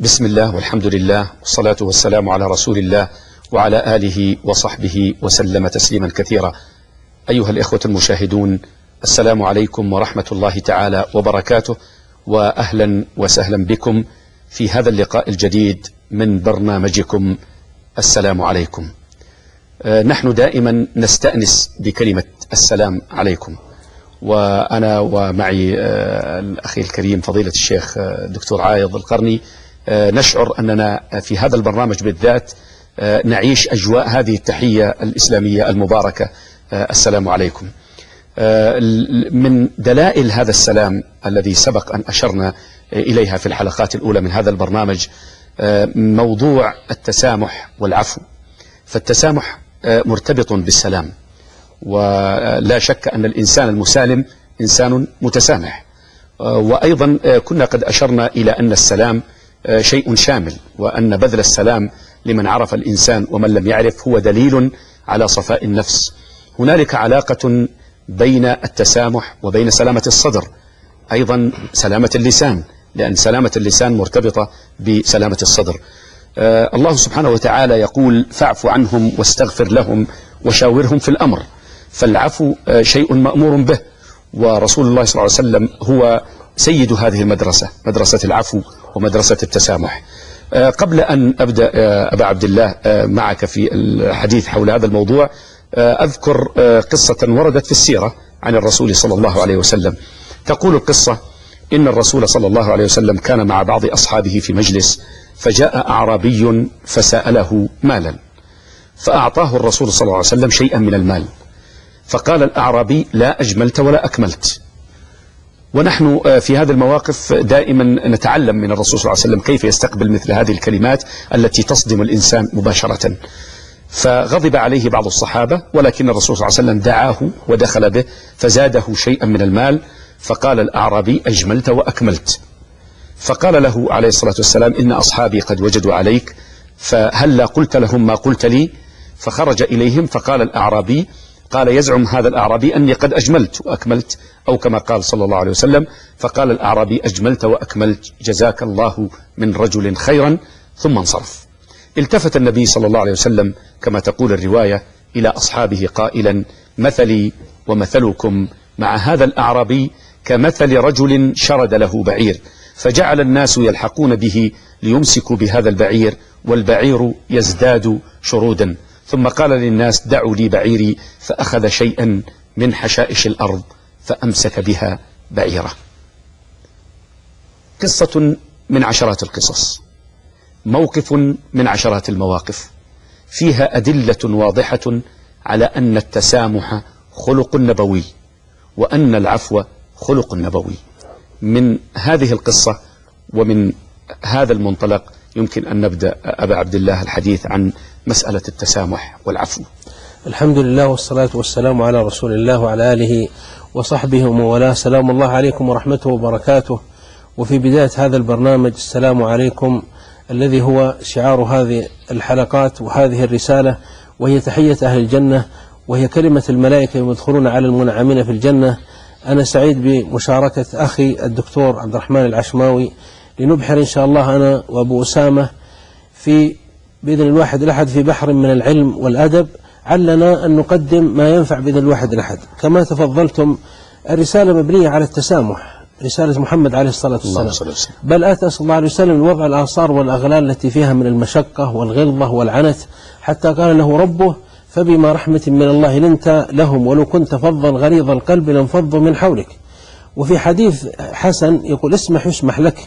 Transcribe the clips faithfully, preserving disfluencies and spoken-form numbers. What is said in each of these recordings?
بسم الله والحمد لله والصلاة والسلام على رسول الله وعلى آله وصحبه وسلم تسليما كثيرا. أيها الإخوة المشاهدون، السلام عليكم ورحمة الله تعالى وبركاته، وأهلا وسهلا بكم في هذا اللقاء الجديد من برنامجكم السلام عليكم. نحن دائما نستأنس بكلمة السلام عليكم، وأنا ومعي الأخي الكريم فضيلة الشيخ الدكتور عايض القرني نشعر أننا في هذا البرنامج بالذات نعيش أجواء هذه التحية الإسلامية المباركة، السلام عليكم. من دلائل هذا السلام الذي سبق أن أشرنا إليها في الحلقات الأولى من هذا البرنامج موضوع التسامح والعفو. فالتسامح مرتبط بالسلام، ولا شك أن الإنسان المسالم إنسان متسامح. وأيضا كنا قد أشرنا إلى أن السلام شيء شامل، وأن بذل السلام لمن عرف الإنسان ومن لم يعرف هو دليل على صفاء النفس. هنالك علاقة بين التسامح وبين سلامة الصدر، أيضا سلامة اللسان، لأن سلامة اللسان مرتبطة بسلامة الصدر. آه الله سبحانه وتعالى يقول: فاعف عنهم واستغفر لهم وشاورهم في الأمر. فالعفو آه شيء مأمور به، ورسول الله صلى الله عليه وسلم هو سيد هذه المدرسة، مدرسة العفو ومدرسة التسامح. آه قبل أن أبدأ آه أبا عبد الله آه معك في الحديث حول هذا الموضوع، آه أذكر آه قصة وردت في السيرة عن الرسول صلى الله عليه وسلم. تقول القصة: إن الرسول صلى الله عليه وسلم كان مع بعض أصحابه في مجلس، فجاء أعرابي فسأله مالا، فأعطاه الرسول صلى الله عليه وسلم شيئا من المال، فقال الأعرابي: لا أجملت ولا أكملت. ونحن في هذه المواقف دائما نتعلم من الرسول صلى الله عليه وسلم كيف يستقبل مثل هذه الكلمات التي تصدم الإنسان مباشرة. فغضب عليه بعض الصحابة، ولكن الرسول صلى الله عليه وسلم دعاه ودخل به فزاده شيئا من المال، فقال الأعرابي: أجملت وأكملت. فقال له عليه الصلاة والسلام: إن أصحابي قد وجدوا عليك، فهلا قلت لهم ما قلت لي؟ فخرج إليهم فقال الأعرابي، قال يزعم هذا الأعرابي أني قد أجملت وأكملت، أو كما قال صلى الله عليه وسلم. فقال الأعرابي: أجملت وأكملت، جزاك الله من رجل خيرا، ثم انصرف. التفت النبي صلى الله عليه وسلم كما تقول الرواية إلى أصحابه قائلا: مثلي ومثلكم مع هذا الأعرابي كمثل رجل شرد له بعير، فجعل الناس يلحقون به ليمسكوا بهذا البعير، والبعير يزداد شرودا، ثم قال للناس: دعوا لي بعيري، فأخذ شيئا من حشائش الأرض فأمسك بها بعيره. قصة من عشرات القصص، موقف من عشرات المواقف، فيها أدلة واضحة على أن التسامح خلق نبوي، وأن العفو خلق نبوي. من هذه القصة ومن هذا المنطلق يمكن أن نبدأ أبا عبد الله الحديث عن مسألة التسامح والعفو. الحمد لله والصلاة والسلام على رسول الله وعلى آله وصحبه ومن والاه. سلام الله عليكم ورحمته وبركاته. وفي بداية هذا البرنامج السلام عليكم الذي هو شعار هذه الحلقات وهذه الرسالة، وهي تحية أهل الجنة، وهي كلمة الملائكة يوم يدخلون على المنعمين في الجنة. أنا سعيد بمشاركة أخي الدكتور عبد الرحمن العشماوي لنبحر إن شاء الله أنا وأبو أسامة في بإذن الواحد الأحد في بحر من العلم والأدب، علنا أن نقدم ما ينفع بإذن الواحد الأحد. كما تفضلتم، الرسالة مبنية على التسامح، رسالة محمد عليه الصلاة والسلام، بل أتى صلى الله عليه وسلم من وضع الآثار والأغلال التي فيها من المشقة والغلظة والعنت، حتى قال له ربه: فبما رحمة من الله لنت لهم ولو كنت فظا غليظ القلب لانفضوا من حولك. وفي حديث حسن يقول: اسمح يسمح لك،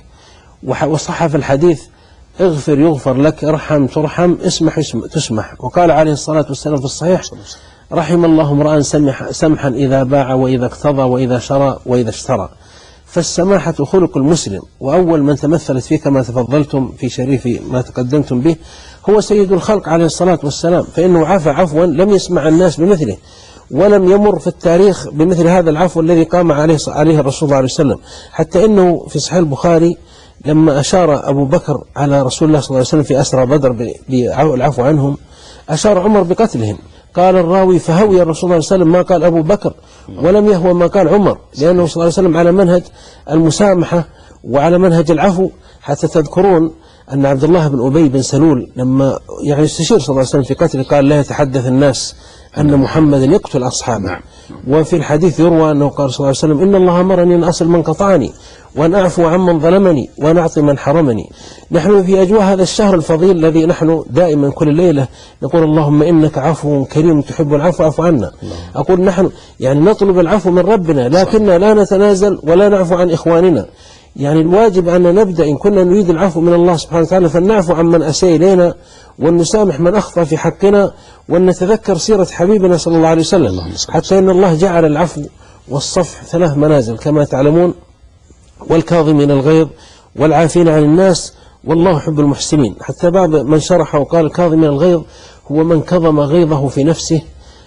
وصح في الحديث: اغفر يغفر لك، ارحم ترحم، اسمح تسمح. وقال عليه الصلاة والسلام في الصحيح: رحم الله امرأ سمح سمحا إذا باع وإذا اقتضى وإذا شرى وإذا اشترى. فالسماحة خلق المسلم، وأول من تمثلت فيه كما تفضلتم في شريف ما تقدمتم به هو سيد الخلق عليه الصلاة والسلام، فإنه عفى عفوا لم يسمع الناس بمثله، ولم يمر في التاريخ بمثل هذا العفو الذي قام عليه عليه الرسول صلى الله عليه وسلم. حتى إنه في صحيح البخاري لما أشار أبو بكر على رسول الله صلى الله عليه وسلم في أسرى بدر بالعفو عنهم، أشار عمر بقتلهم. قال الراوي: فهوي الرسول صلى الله عليه وسلم ما قال أبو بكر، ولم يهوى ما قال عمر، لأنه صلى الله عليه وسلم على منهج المسامحة وعلى منهج العفو. حتى تذكرون أن عبد الله بن أبي بن سلول لما يعني يستشير صلى الله عليه وسلم في قتله قال لا يتحدث الناس أن محمدا يقتل أصحابه. نعم. وفي الحديث يروى أنه قال صلى الله عليه وسلم إن الله أمرني أن أصل من قطعني وأن أعفو عمن ظلمني وأن أعطي من حرمني. نحن في أجواء هذا الشهر الفضيل الذي نحن دائما كل ليلة نقول اللهم إنك عفو كريم تحب العفو اعف عنا. أقول نحن يعني نطلب العفو من ربنا لكننا لا نتنازل ولا نعفو عن إخواننا. يعني الواجب أن نبدأ إن كنا نريد العفو من الله سبحانه وتعالى فلنعفو عن من أساء إلينا وأن نسامح من أخطأ في حقنا وأن نتذكر سيرة حبيبنا صلى الله عليه وسلم حتى إن الله جعل العفو والصفح ثلاث منازل كما تعلمون، والكاظمين الغيظ والعافين عن الناس والله يحب المحسنين. حتى بعض من شرح وقال الكاظمين الغيظ هو من كظم غيظه في نفسه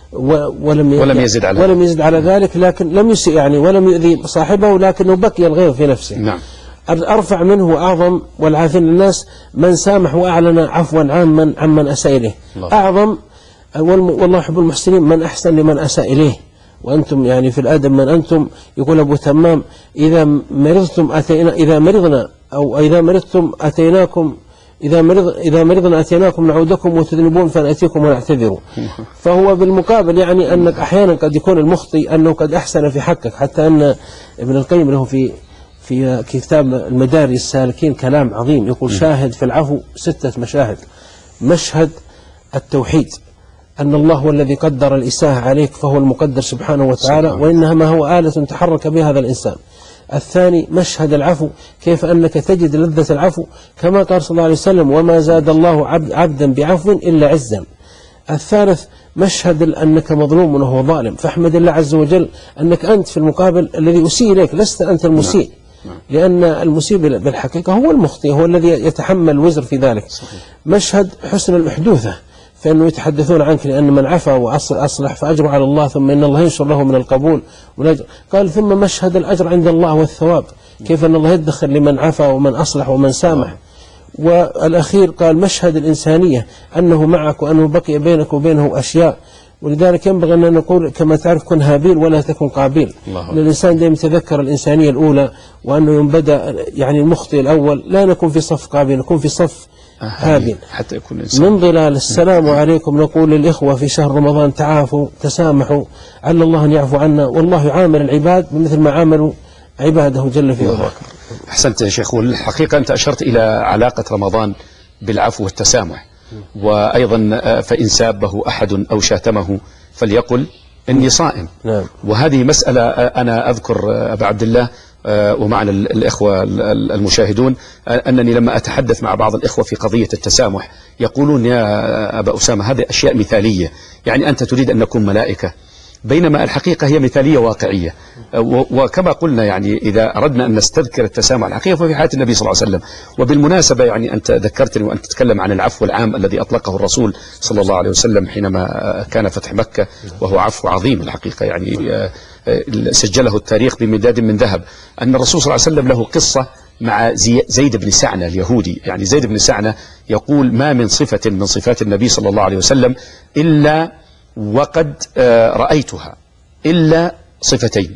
ولم ولم يزد على ولم يزد على ذلك لكن لم يسئ يعني ولم يؤذي صاحبه لكنه بقي الغيظ في نفسه. نعم. أرفع منه وأعظم والعافين الناس من سامح وأعلن عفوا عاما عمن أساء إليه. أعظم والله يحب المحسنين من أحسن لمن أساء إليه. وأنتم يعني في الأدب من أنتم يقول أبو تمام إذا مرضتم أتينا إذا مرضنا أو إذا مرضتم أتيناكم إذا مرض إذا مرضنا أتيناكم نعودكم وتذنبون فنأتيكم ونعتذروا. فهو بالمقابل يعني أنك أحيانا قد يكون المخطئ أنه قد أحسن في حقك. حتى أن ابن القيم له في في كتاب المدارج السالكين كلام عظيم يقول شاهد في العفو ستة مشاهد. مشهد التوحيد أن الله هو الذي قدر الإساءة عليك فهو المقدر سبحانه وتعالى وإنها ما هو آلة تحرك بها هذا الإنسان. الثاني مشهد العفو كيف أنك تجد لذة العفو كما قال صلى الله عليه وسلم وما زاد الله عبد عبدا بعفو إلا عزا. الثالث مشهد أنك مظلوم وهو ظالم فاحمد الله عز وجل أنك أنت في المقابل الذي أسيء إليك لست أنت المسيء لأن المسيء بالحقيقة هو المخطئ هو الذي يتحمل الوزر في ذلك. مشهد حسن الأحدوثة فإنه يتحدثون عنك لأن من عفا وأصلح فأجره على الله ثم إن الله ينشر له من القبول والأجر. قال ثم مشهد الأجر عند الله والثواب كيف أن الله يدخل لمن عفا ومن أصلح ومن سامح. والأخير قال مشهد الإنسانية أنه معك وأنه بقي بينك وبينه أشياء. ولذلك ينبغي أن نقول كما تعرف كن هابيل ولا تكن قابيل. أن الإنسان دائما يتذكر الإنسانية الأولى وأنه ينبدأ يعني المخطئ الأول لا نكون في صف قابيل نكون في صف هابيل حتى يكون الإنسان من ظلال السلام عليكم. نقول للإخوة في شهر رمضان تعافوا تسامحوا عل الله أن يعفو عنا والله يعامل العباد بمثل ما عاملوا عباده جل في علاه. أحسنت يا شيخ. والحقيقة أنت أشرت إلى علاقة رمضان بالعفو والتسامح وأيضا فإن سابه أحد أو شاتمه فليقل إني صائم. نعم. وهذه مسألة أنا أذكر أبا عبد الله ومعنا الإخوة المشاهدون أنني لما أتحدث مع بعض الإخوة في قضية التسامح يقولون يا أبا أسامة هذه أشياء مثالية يعني أنت تريد أن نكون ملائكة بينما الحقيقة هي مثالية واقعية. وكما قلنا يعني إذا أردنا أن نستذكر التسامح الحقيقة ففي حياة النبي صلى الله عليه وسلم. وبالمناسبة يعني أنت ذكرتني وأنت تتكلم عن العفو العام الذي أطلقه الرسول صلى الله عليه وسلم حينما كان فتح مكة وهو عفو عظيم الحقيقة يعني سجله التاريخ بمداد من ذهب. أن الرسول صلى الله عليه وسلم له قصة مع زيد بن سعنة اليهودي. يعني زيد بن سعنة يقول ما من صفة من صفات النبي صلى الله عليه وسلم إلا وقد رأيتها إلا صفتين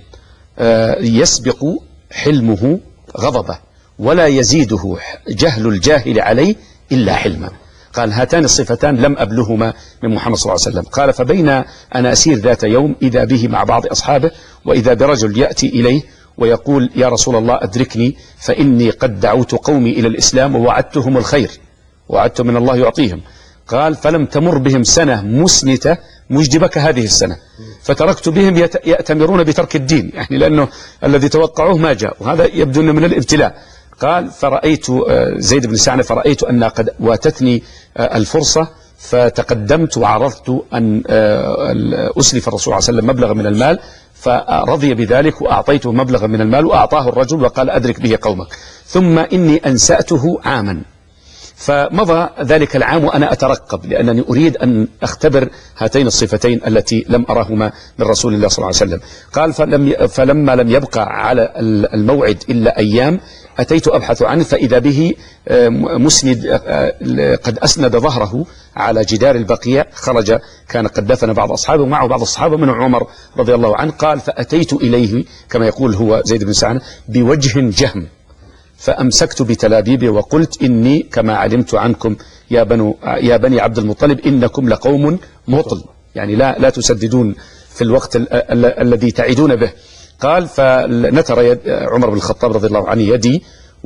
يسبق حلمه غضبه ولا يزيده جهل الجاهل عليه إلا حلما. قال هاتان الصفتان لم أبلهما من محمد صلى الله عليه وسلم. قال فبين أنا أسير ذات يوم إذا به مع بعض أصحابه وإذا برجل يأتي إليه ويقول يا رسول الله أدركني فإني قد دعوت قومي إلى الإسلام ووعدتهم الخير وعدت من الله يعطيهم. قال فلم تمر بهم سنة مسنتة مجدبة كهذه السنة فتركت بهم يأتمرون بترك الدين يعني لأنه الذي توقعوه ما جاء وهذا يبدو أنه من الابتلاء. قال فرأيت زيد بن سعنة فرأيت أن قد واتتني الفرصة فتقدمت وعرضت أن أسلف الرسول صلى الله عليه وسلم مبلغا من المال فرضي بذلك وأعطيته مبلغا من المال وأعطاه الرجل وقال أدرك به قومك ثم إني أنسأته عاما. فمضى ذلك العام وأنا أترقب لأنني أريد أن أختبر هاتين الصفتين التي لم أراهما من رسول الله صلى الله عليه وسلم. قال فلم فلما لم يبقى على الموعد إلا أيام أتيت أبحث عنه فإذا به مسند قد أسند ظهره على جدار البقيع خرج كان قد دفن بعض أصحابه ومعه بعض أصحابه من عمر رضي الله عنه. قال فأتيت إليه كما يقول هو زيد بن سعنة بوجه جهم فأمسكت بتلابيبي وقلت إني كما علمت عنكم يا بنو يا بني عبد المطلب إنكم لقوم مطل، يعني لا لا تسددون في الوقت ال ال الذي تعدون به. قال فنتر يد عمر بن الخطاب رضي الله عنه يدي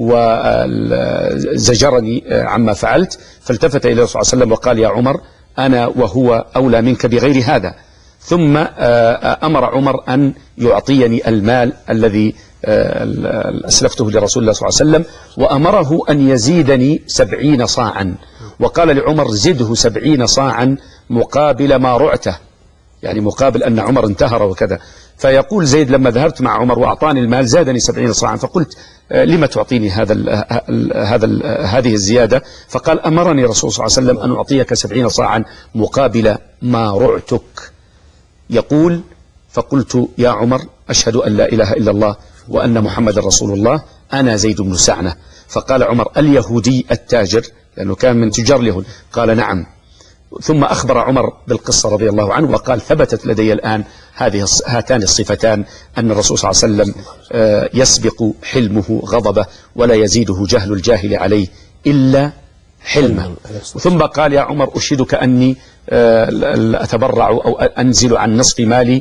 وزجرني عما فعلت، فالتفت إلى الرسول صلى الله عليه وسلم وقال يا عمر أنا وهو أولى منك بغير هذا. ثم أمر عمر أن يعطيني المال الذي أسلفته لرسول الله صلى الله عليه وسلم، وأمره أن يزيدني سبعين صاعا، وقال لعمر زده سبعين صاعا مقابل ما رعته، يعني مقابل أن عمر انتهر وكذا. فيقول زيد لما ذهبت مع عمر وأعطاني المال زادني سبعين صاعا، فقلت لما تعطيني هذا ال هذا ال هذه الزيادة؟ فقال أمرني رسول صلى الله عليه وسلم أن أعطيك سبعين صاعا مقابل ما رعتك. يقول فقلت يا عمر أشهد أن لا إله إلا الله وأن محمد رسول الله، أنا زيد بن سعنة. فقال عمر اليهودي التاجر، لأنه كان من تجار اليهود؟ قال نعم. ثم أخبر عمر بالقصة رضي الله عنه وقال ثبتت لدي الآن هذه هاتان الصفتان، أن الرسول صلى الله عليه وسلم يسبق حلمه غضبه ولا يزيده جهل الجاهل عليه إلا حلما. ثم قال يا عمر أشهدك أني أتبرع أو أنزل عن نصف مالي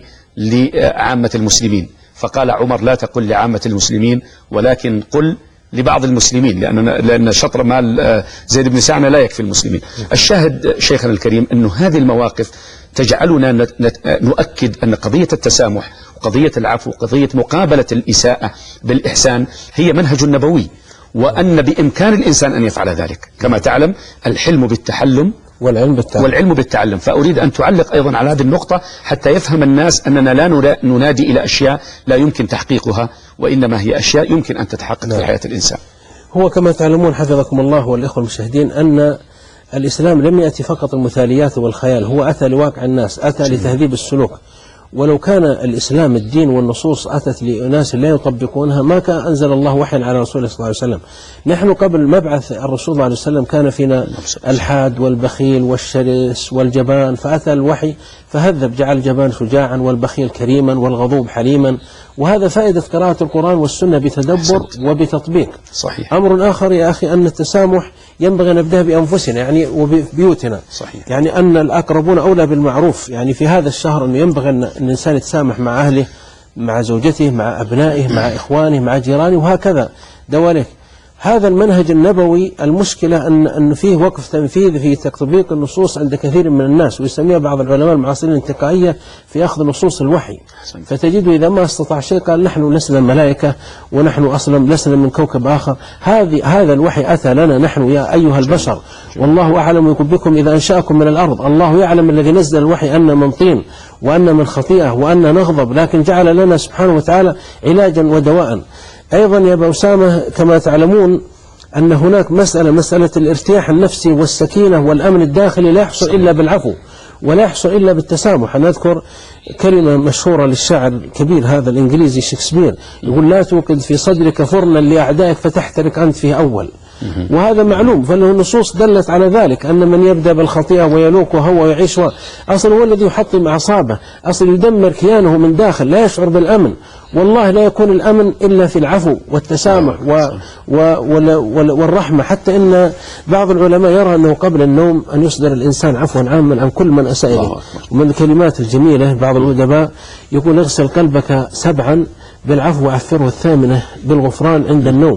لعامة المسلمين. فقال عمر لا تقل لعامة المسلمين ولكن قل لبعض المسلمين، لأن لأن شطر مال زيد بن سعنة لا يكفي المسلمين. الشاهد شيخنا الكريم أنه هذه المواقف تجعلنا نؤكد أن قضية التسامح وقضية العفو وقضية مقابلة الإساءة بالإحسان هي منهج نبوي، وأن بإمكان الإنسان أن يفعل ذلك. كما تعلم الحلم بالتحلم والعلم بالتعلم. والعلم بالتعلم. فأريد أن تعلق أيضا على هذه النقطة حتى يفهم الناس أننا لا ننادي إلى أشياء لا يمكن تحقيقها، وإنما هي أشياء يمكن أن تتحقق نعم. في حياة الإنسان. هو كما تعلمون حفظكم الله والإخوة المشاهدين أن الإسلام لم يأتي فقط المثاليات والخيال، هو أتى لواقع الناس، أتى لتهذيب السلوك. ولو كان الإسلام الدين والنصوص أتت لأناس لا يطبقونها ما كان أنزل الله وحيا على رسوله صلى الله عليه وسلم. نحن قبل مبعث الرسول صلى الله عليه وسلم كان فينا الحاد والبخيل والشرس والجبان، فأتى الوحي فهذب، جعل الجبان شجاعا والبخيل كريما والغضوب حليما. وهذا فائدة قراءة القرآن والسنة بتدبر وبتطبيق. صحيح. أمر آخر يا أخي أن التسامح ينبغي أن نبدأ بأنفسنا يعني وببيوتنا. صحيح. يعني أن الأقربون أولى بالمعروف، يعني في هذا الشهر أنه ينبغي أن الإنسان يتسامح مع أهله، مع زوجته، مع أبنائه، مع إخوانه، مع جيرانه، وهكذا دواليك. هذا المنهج النبوي المشكلة أن أن فيه وقف تنفيذ في تطبيق النصوص عند كثير من الناس، ويسميها بعض العلماء المعاصرين انتقائية في أخذ نصوص الوحي. فتجد إذا ما استطاع شيء قال نحن لسنا ملائكة ونحن أصلا لسنا من كوكب آخر. هذه هذا الوحي أتى لنا نحن يا أيها البشر، والله أعلم بكم إذا أنشأكم من الأرض. الله يعلم الذي نزل الوحي أن من طين وأن من خطيئة وأن نغضب، لكن جعل لنا سبحانه وتعالى علاجا ودواء. أيضا يا أبا أسامة كما تعلمون أن هناك مسألة مسألة الارتياح النفسي والسكينة والأمن الداخلي لا يحصل إلا بالعفو ولا يحصل إلا بالتسامح. أنا أذكر كلمة مشهورة للشاعر الكبير هذا الإنجليزي شكسبير، يقول لا توقد في صدرك فرنا لأعدائك فتحترق أنت فيه أول. وهذا معلوم، فله النصوص دلت على ذلك أن من يبدأ بالخطيئة ويلوك وهو يعيش أصلا هو الذي يحطم أعصابه، أصلا يدمر كيانه من داخل، لا يشعر بالأمن. والله لا يكون الأمن إلا في العفو والتسامح و و والرحمة. حتى إن بعض العلماء يرى أنه قبل النوم أن يصدر الإنسان عفوا عاما عن كل من أساء إليه. ومن الكلمات الجميلة بعض الأدباء يقول اغسل قلبك سبعا بالعفو وعفره الثامنة بالغفران عند النوم.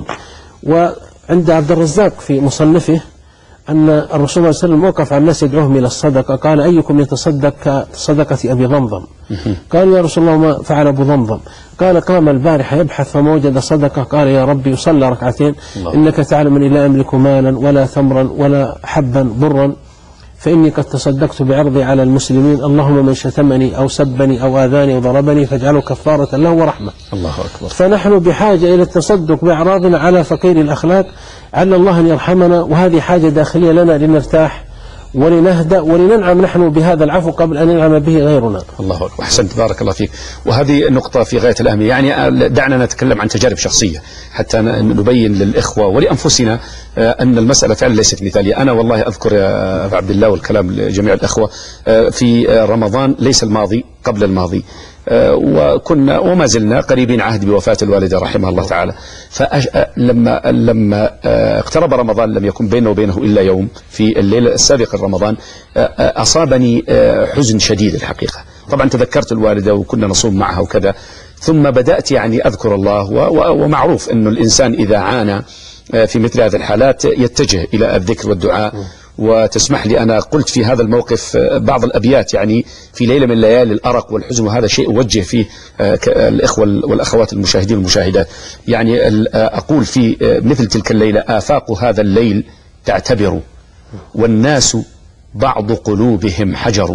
وعند عبد الرزاق في مصنفه أن الرسول صلى الله عليه وسلم وقف على الناس يدعوهم إلى الصدقة، قال أيكم يتصدق كصدقة أبي ضمضم؟ قال يا رسول الله ما فعل أبو ضمضم؟ قال قام البارحة يبحث فما وجد صدقة، قال يا ربي يصلى ركعتين إنك تعلم أني لا أملك مالا ولا ثمرا ولا حبا ضرا، فإني قد تصدقت بعرضي على المسلمين، اللهم من شتمني أو سبني أو آذاني أو ضربني فاجعله كفارة له ورحمة. الله أكبر. فنحن بحاجة إلى التصدق بأعراضنا على فقير الأخلاق، على الله أن يرحمنا، وهذه حاجة داخلية لنا لنرتاح ولنهدأ ولننعم نحن بهذا العفو قبل أن ينعم به غيرنا. الله أكبر. أحسنت بارك الله فيك. وهذه النقطة في غاية الأهمية. يعني دعنا نتكلم عن تجارب شخصية حتى نبين للإخوة ولأنفسنا أن المسألة فعلا ليست مثالية. أنا والله أذكر يا أبا عبد الله والكلام لجميع الإخوة في رمضان ليس الماضي قبل الماضي وكنا وما زلنا قريبين عهد بوفاة الوالدة رحمها الله تعالى. فلما لما اقترب رمضان لم يكن بينه وبينه إلا يوم في الليلة السابقة لرمضان، أصابني حزن شديد الحقيقة. طبعا تذكرت الوالدة وكنا نصوم معها وكذا، ثم بدأت يعني أذكر الله، ومعروف أنه الإنسان إذا عانى في مثل هذه الحالات يتجه إلى الذكر والدعاء. وتسمح لي أنا قلت في هذا الموقف بعض الأبيات يعني في ليلة من ليالي الأرق والحزن، وهذا شيء أوجه فيه الإخوة والأخوات المشاهدين والمشاهدات. يعني أقول في مثل تلك الليلة: آفاق هذا الليل تعتبر، والناس بعض قلوبهم حجر،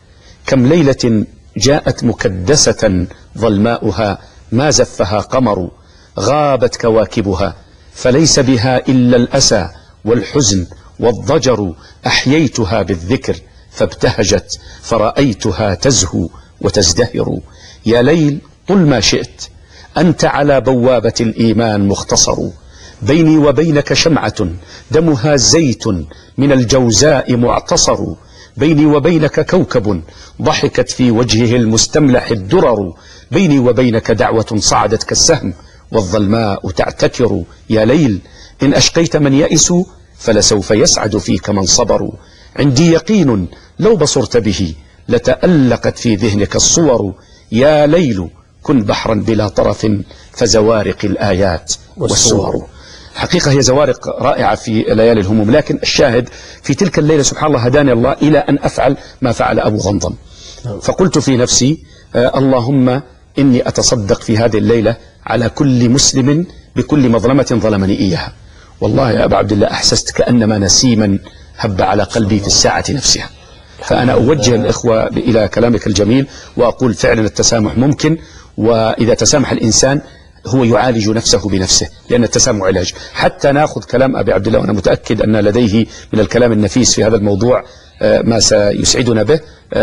كم ليلة جاءت مكدسة ظلماؤها، ما زفها قمر، غابت كواكبها، فليس بها إلا الأسى والحزن والضجر، أحييتها بالذكر فابتهجت، فرأيتها تزهو وتزدهر. يا ليل طل ما شئت، أنت على بوابة الإيمان مختصر، بيني وبينك شمعة دمها زيت من الجوزاء معتصر، بيني وبينك كوكب ضحكت في وجهه المستملح الدرر، بيني وبينك دعوة صعدت كالسهم والظلماء تعتكر. يا ليل إن أشقيت من يئسوا فلسوف يسعد فيك من صبروا، عندي يقين لو بصرت به لتألقت في ذهنك الصور. يا ليل كن بحرا بلا طرف فزوارق الآيات والسور. حقيقة هي زوارق رائعة في ليالي الهموم، لكن الشاهد في تلك الليلة سبحان الله هداني الله إلى أن أفعل ما فعل أبو غنضم. فقلت في نفسي: آه اللهم إني أتصدق في هذه الليلة على كل مسلم بكل مظلمة ظلمني إياها. والله يا أبا عبد الله أحسست كأنما نسيما هب على قلبي في الساعة نفسها. فأنا أوجه الإخوة إلى كلامك الجميل وأقول فعلا التسامح ممكن، وإذا تسامح الإنسان هو يعالج نفسه بنفسه، لأن التسامح علاج. حتى نأخذ كلام أبي عبد الله، وأنا متأكد أن لديه من الكلام النفيس في هذا الموضوع ما سيسعدنا به.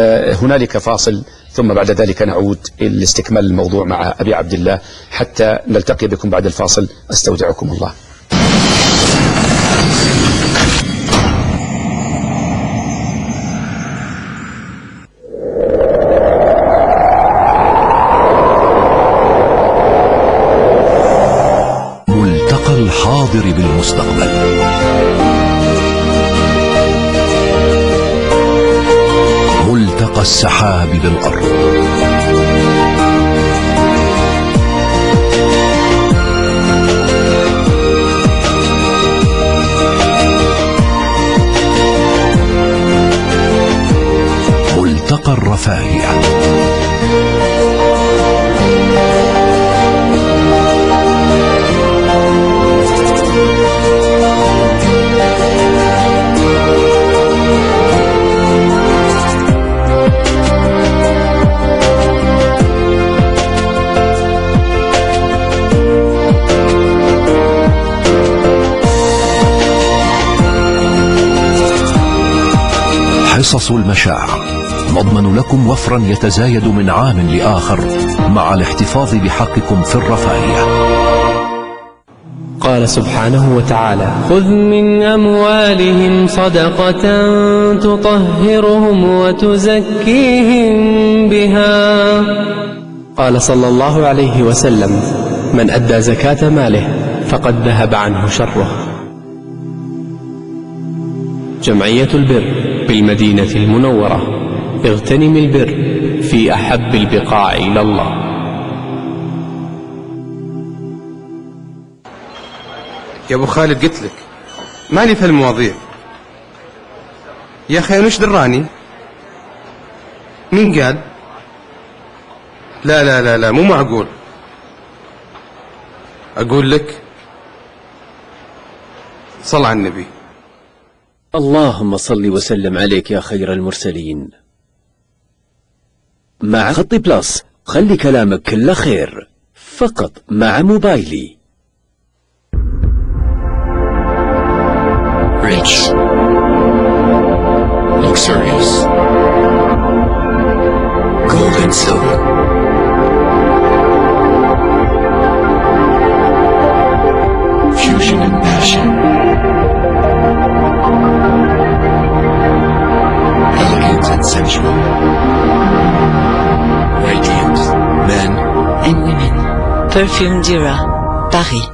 هنالك فاصل، ثم بعد ذلك نعود لاستكمال الموضوع مع أبي عبد الله حتى نلتقي بكم بعد الفاصل. أستودعكم الله. ملتقى الحاضر بالمستقبل. ملتقى السحاب بالأرض. ملتقى الرفاهية. حصص المشاعر نضمن لكم وفرا يتزايد من عام لآخر مع الاحتفاظ بحقكم في الرفاهية. قال سبحانه وتعالى: خذ من أموالهم صدقة تطهرهم وتزكيهم بها. قال صلى الله عليه وسلم: من أدى زكاة ماله فقد ذهب عنه شره. جمعية البر بالمدينة المنورة، اغتنم البر في أحب البقاع إلى الله. يا أبو خالد قلت لك مالي في المواضيع يا أخي، أنا وش دراني؟ مين قال؟ لا لا لا لا مو معقول. أقول لك صل على النبي. اللهم صل وسلم عليك يا خير المرسلين. مع خط بلس خلي كلامك كله خير، فقط مع موبايلي. Rich, luxurious, gold and silver, fusion and passion, elegant and sensual, radiant Perfume Dira, Paris.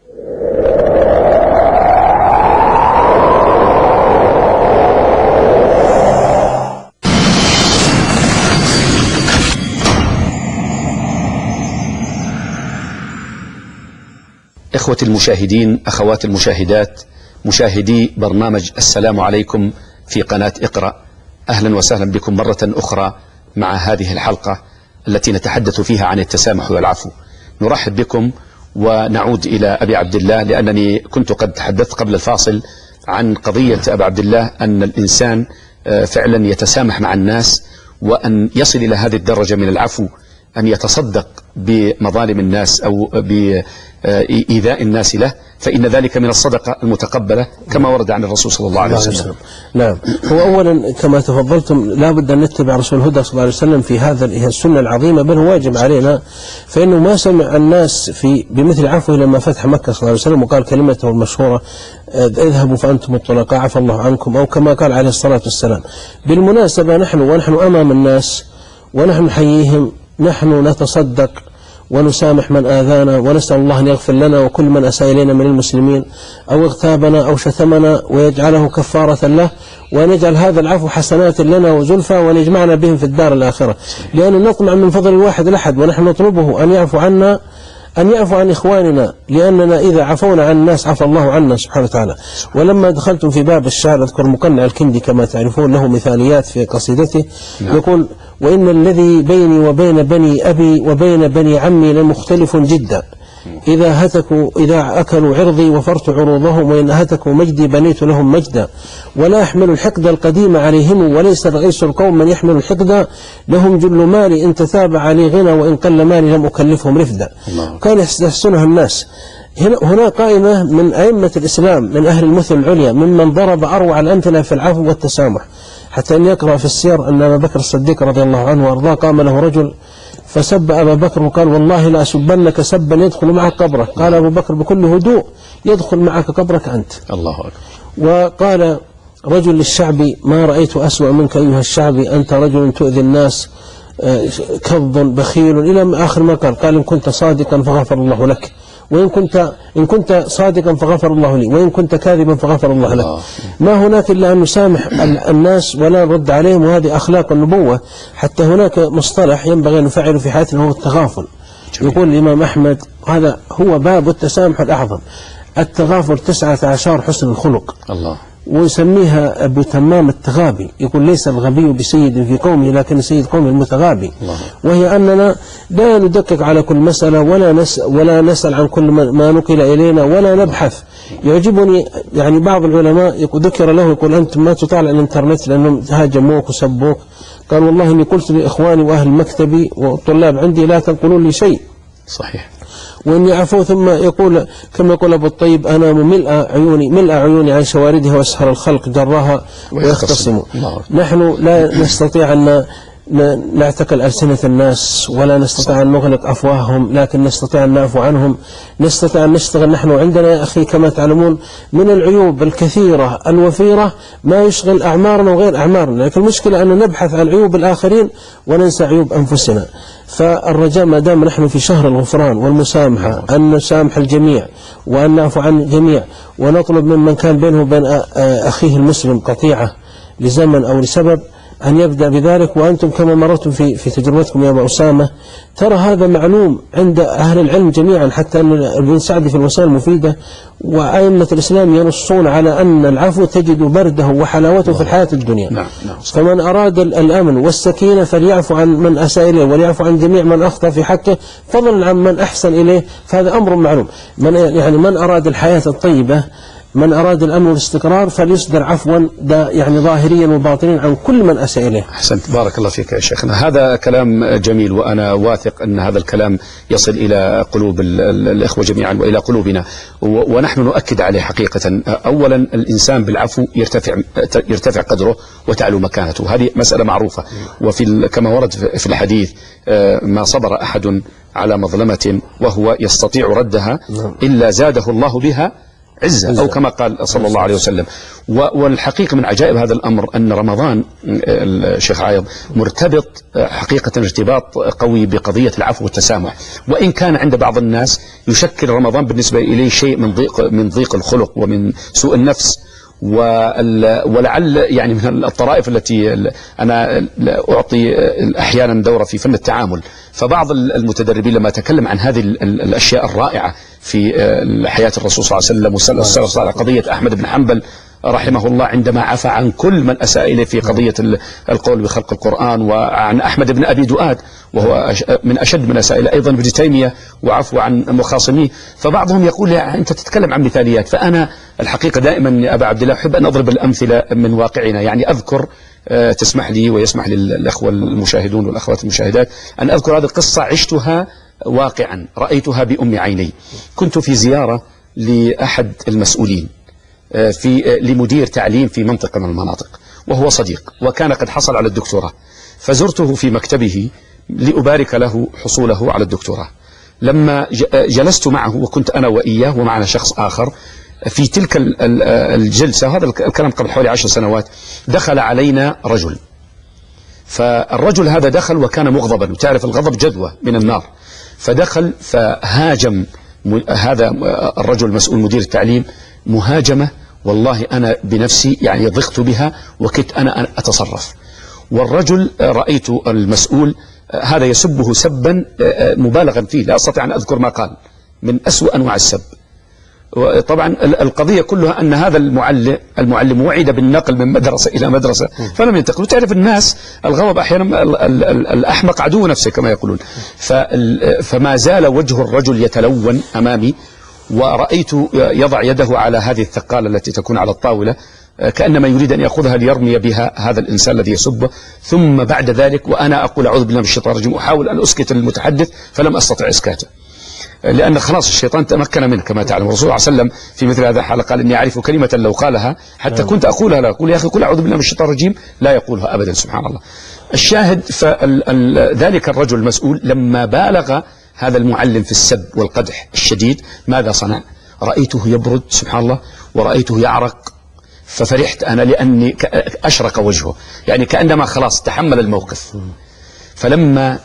إخوة المشاهدين، أخوات المشاهدات، مشاهدي برنامج السلام عليكم في قناة اقرأ، أهلا وسهلا بكم مرة أخرى مع هذه الحلقة التي نتحدث فيها عن التسامح والعفو. نرحب بكم ونعود إلى أبي عبد الله، لأنني كنت قد تحدثت قبل الفاصل عن قضية أبي عبد الله أن الإنسان فعلا يتسامح مع الناس، وأن يصل إلى هذه الدرجة من العفو أن يتصدق بمظالم الناس أو بإيذاء الناس له، فإن ذلك من الصدقة المتقبلة كما ورد عن الرسول صلى الله عليه وسلم. نعم، هو أولا كما تفضلتم لا بد أن نتبع رسول الهدى صلى الله عليه وسلم في هذا السنة العظيمة، بل هو واجب علينا، فإنه ما سمع الناس في بمثل عفوه لما فتح مكة صلى الله عليه وسلم وقال كلمته المشهورة اذهبوا فأنتم الطلقاء عفى الله عنكم، أو كما قال عليه الصلاة والسلام. بالمناسبة نحن ونحن أمام الناس ونحن نحييهم نحن نتصدق ونسامح من آذانا، ونسأل الله أن يغفر لنا وكل من أساء إلينا من المسلمين أو اغتابنا أو شتمنا ويجعله كفارة له، ونجعل هذا العفو حسنات لنا وزلفى ونجمعنا بهم في الدار الآخرة، لأن نطمع من فضل الواحد الأحد، ونحن نطلبه أن يعفو عنا، أن يعفو عن إخواننا، لأننا إذا عفونا عن الناس عفى الله عنا سبحانه وتعالى. ولما دخلتم في باب الشعر أذكر مقنع الكندي كما تعرفون له مثاليات في قصيدته، نعم. يقول: وإن الذي بيني وبين بني أبي وبين بني عمي لمختلف جدا، إذا هتكوا إذا أكلوا عرضي وفرت عروضهم، وإن هتكوا مجدي بنيت لهم مجدا، ولا أحمل الحقد القديم عليهم، وليس رئيس القوم من يحمل الحقد، لهم جل مالي إن تتابع لي غنى، وإن قل مالي لم أكلفهم رفدا. كان يستحسنها الناس. هنا قائمة من أئمة الإسلام من أهل المثل العليا ممن ضرب أروع الأمثلة في العفو والتسامح، حتى أن يقرأ في السير أن أبا بكر الصديق رضي الله عنه وأرضاه قام له رجل فسب أبا بكر وقال: والله لا أسبنك سبا يدخل معك قبرك. قال أبو بكر بكل هدوء: يدخل معك قبرك أنت. الله أكبر. وقال رجل للشعبي: ما رأيت أسوأ منك أيها الشعبي، أنت رجل تؤذي الناس كظ بخيل، إلى آخر ما قال. قال: إن كنت صادقا فغفر الله لك، وإن كنت إن كنت صادقا فغفر الله لي، وإن كنت كاذبا فغفر الله لك. ما هناك إلا أن نسامح الناس ولا نرد عليهم، وهذه أخلاق النبوة. حتى هناك مصطلح ينبغي أن نفعله في حياتنا هو التغافل. يقول الإمام أحمد هذا هو باب التسامح الأعظم، التغافل تسعة عشر حسن الخلق. الله. ويسميها أبو تمام التغابي، يقول: ليس الغبي بسيد في قومه لكن سيد قومه المتغابي. الله. وهي أننا لا ندقق على كل مسألة، ولا نسأل, ولا نسأل عن كل ما نقل إلينا، ولا نبحث. يعجبني يعني بعض العلماء يقول ذكر له يقول: أنت ما تطالع الإنترنت لأنهم هاجموك وسبوك. قال: والله إني قلت لإخواني وأهل مكتبي والطلاب عندي لا تنقلون لي شيء. صحيح. وإني عفو. ثم يقول كما يقول أبو الطيب: أنا ملء عيوني ملء عيوني عن شواردها، وأسهر الخلق جراها ويختصموا. نحن لا نستطيع أن نعتقل ألسنة الناس، ولا نستطيع أن نغلق أفواههم، لكن نستطيع أن نعفو عنهم، نستطيع أن نشتغل. نحن عندنا يا أخي كما تعلمون من العيوب الكثيرة الوفيرة ما يشغل أعمارنا وغير أعمارنا، لكن المشكلة أن نبحث عن عيوب الآخرين وننسى عيوب أنفسنا. فالرجاء ما دام نحن في شهر الغفران والمسامحة أن نسامح الجميع وأن نعفو عن الجميع، ونطلب ممن كان بينه وبين أخيه المسلم قطيعة لزمن أو لسبب أن يبدأ بذلك. وأنتم كما مررتم في في تجربتكم يا أبا أسامة ترى هذا معلوم عند أهل العلم جميعا، حتى أن ابن سعدي في الوسائل المفيدة وأئمة الإسلام ينصون على أن العفو تجد برده وحلاوته في الحياة الدنيا. نعم نعم. فمن أراد الأمن والسكينة فليعفو عن من أساء إليه، وليعفو عن جميع من أخطأ في حقه فضلا عن من أحسن إليه، فهذا أمر معلوم. من يعني من أراد الحياة الطيبة، من أراد الأمن والاستقرار فليصدر عفوا دا يعني ظاهريا وباطنيا عن كل من أساء إليه. أحسنت، بارك الله فيك يا شيخنا. هذا كلام جميل، وأنا واثق أن هذا الكلام يصل إلى قلوب الإخوة جميعا وإلى قلوبنا، ونحن نؤكد عليه حقيقة. أولا الإنسان بالعفو يرتفع يرتفع قدره وتعلو مكانته، هذه مسألة معروفة. وفي كما ورد في الحديث: ما صبر أحد على مظلمة وهو يستطيع ردها إلا زاده الله بها عزة أو كما قال صلى الله عليه وسلم. والحقيقة من عجائب هذا الأمر أن رمضان الشيخ عايض مرتبط حقيقة ارتباط قوي بقضية العفو والتسامح، وإن كان عند بعض الناس يشكل رمضان بالنسبة إليه شيء من ضيق من ضيق الخلق ومن سوء النفس، ولعل يعني من الطرائف التي أنا أعطي أحيانا دورة في فن التعامل، فبعض المتدربين لما تكلم عن هذه الأشياء الرائعة في حياة الرسول صلى الله عليه وسلم والسلف على قضية أحمد بن حنبل رحمه الله عندما عفى عن كل من أساء إليه في قضية القول بخلق القرآن، وعن أحمد بن أبي دؤاد وهو من أشد من أساء إليه، أيضا ابن تيمية وعفو عن مخاصميه. فبعضهم يقول أنت تتكلم عن مثاليات، فأنا الحقيقة دائما يا أبا عبد الله أحب أن أضرب الأمثلة من واقعنا. يعني أذكر تسمح لي ويسمح للأخوة المشاهدون والأخوات المشاهدات أن أذكر هذه القصة عشتها واقعا، رأيتها بأم عيني. كنت في زيارة لأحد المسؤولين في لمدير تعليم في منطقة من المناطق، وهو صديق وكان قد حصل على الدكتوراه، فزرته في مكتبه لأبارك له حصوله على الدكتوراه. لما جلست معه وكنت أنا وإياه ومعنا شخص آخر في تلك الجلسة، هذا الكلام قبل حوالي عشر سنوات، دخل علينا رجل. فالرجل هذا دخل وكان مغضبا، وتعرف الغضب جذوة من النار، فدخل فهاجم هذا الرجل مسؤول مدير التعليم مهاجمة والله أنا بنفسي يعني ضغط بها وكنت أنا أتصرف. والرجل رأيت المسؤول هذا يسبه سبا مبالغا فيه، لا أستطيع أن أذكر ما قال، من أسوأ أنواع السب. طبعا القضية كلها أن هذا المعلم المعلم وعد بالنقل من مدرسة إلى مدرسة فلم ينتقل. وتعرف الناس الغضب أحيانا الأحمق عدو نفسه كما يقولون. فما زال وجه الرجل يتلون أمامي، ورأيت يضع يده على هذه الثقالة التي تكون على الطاولة كأنما يريد أن يأخذها ليرمي بها هذا الإنسان الذي يسبه. ثم بعد ذلك وأنا أقول أعوذ بالله من الشيطان الرجيم، أحاول أن أسكت المتحدث فلم أستطع إسكاته، لأن خلاص الشيطان تمكن منه كما تعلم. الرسول صلى الله عليه وسلم في مثل هذا الحالة قال إني أعرف كلمة لو قالها حتى كنت أقولها لا أقول يا أخي قل أعوذ بالله من الشيطان الرجيم، لا يقولها أبدا سبحان الله. الشاهد فذلك الرجل المسؤول لما بالغ هذا المعلم في السب والقدح الشديد ماذا صنع؟ رأيته يبرد سبحان الله، ورأيته يعرق، ففرحت أنا لأني أشرق وجهه، يعني كأنما خلاص تحمل الموقف. فلما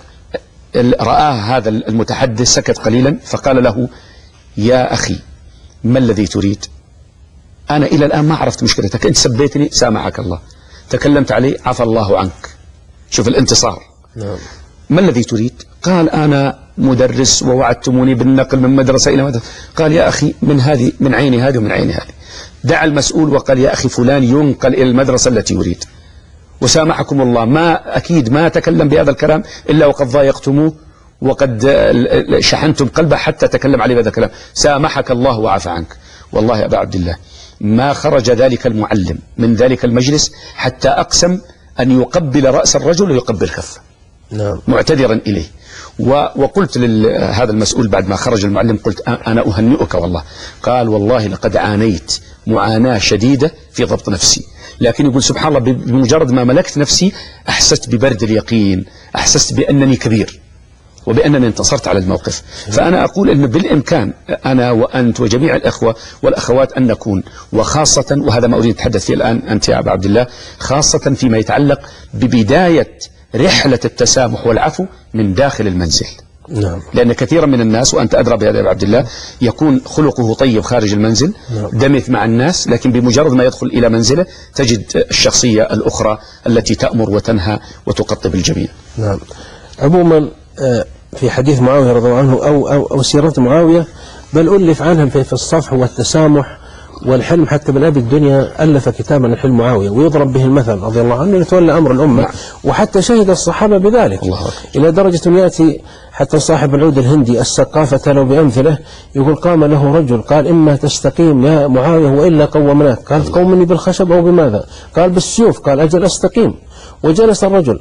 رآه هذا المتحدث سكت قليلا فقال له يا أخي ما الذي تريد؟ أنا إلى الآن ما عرفت مشكلتك، أنت سبيتني سامحك الله، تكلمت علي عفى الله عنك. شوف الانتصار. نعم. ما الذي تريد؟ قال أنا مدرس ووعدتموني بالنقل من مدرسة إلى مدرسة. قال يا أخي من هذه من عيني هذه ومن عيني هذه. دعا المسؤول وقال يا أخي فلان ينقل إلى المدرسة التي يريد، وسامحكم الله ما أكيد ما تكلم بهذا الكلام إلا وقد ضايقتموه وقد شحنتم قلبه حتى تكلم عليه بهذا الكلام، سامحك الله وعفى عنك. والله يا أبا عبد الله ما خرج ذلك المعلم من ذلك المجلس حتى أقسم أن يقبل رأس الرجل ويقبل كفه. نعم. معتذرا إليه. وقلت لهذا المسؤول بعد ما خرج المعلم قلت أنا أهنئك والله. قال والله لقد عانيت معاناة شديدة في ضبط نفسي، لكن يقول سبحان الله بمجرد ما ملكت نفسي أحسست ببرد اليقين، أحسست بأنني كبير وبأنني انتصرت على الموقف. فأنا أقول أن بالإمكان أنا وأنت وجميع الأخوة والأخوات أن نكون، وخاصة وهذا ما أريد أتحدث فيه الآن أنت يا أبا عبد الله، خاصة فيما يتعلق ببداية رحلة التسامح والعفو من داخل المنزل. نعم. لأن كثيرا من الناس وأنت أدرى بهذا يا عبد الله يكون خلقه طيب خارج المنزل. نعم. دمث مع الناس، لكن بمجرد ما يدخل إلى منزله تجد الشخصية الأخرى التي تأمر وتنهى وتقطب الجميع. نعم. عموما في حديث معاوية رضي الله عنه أو, أو, أو سيرة معاوية بل ألف عنها في الصفح والتسامح والحلم، حتى من أبي الدنيا ألف كتابا الحلم معاوية ويضرب به المثل رضي الله عنه يتولى أمر الأمة. نعم. وحتى شهد الصحابة بذلك. الله إلى درجة يأتي حتى صاحب العود الهندي السقافة لو بأمثله يقول قام له رجل قال إما تستقيم يا معاوية وإلا قومناك. قال قومني بالخشب أو بماذا؟ قال بالسيوف. قال أجل أستقيم. وجلس الرجل.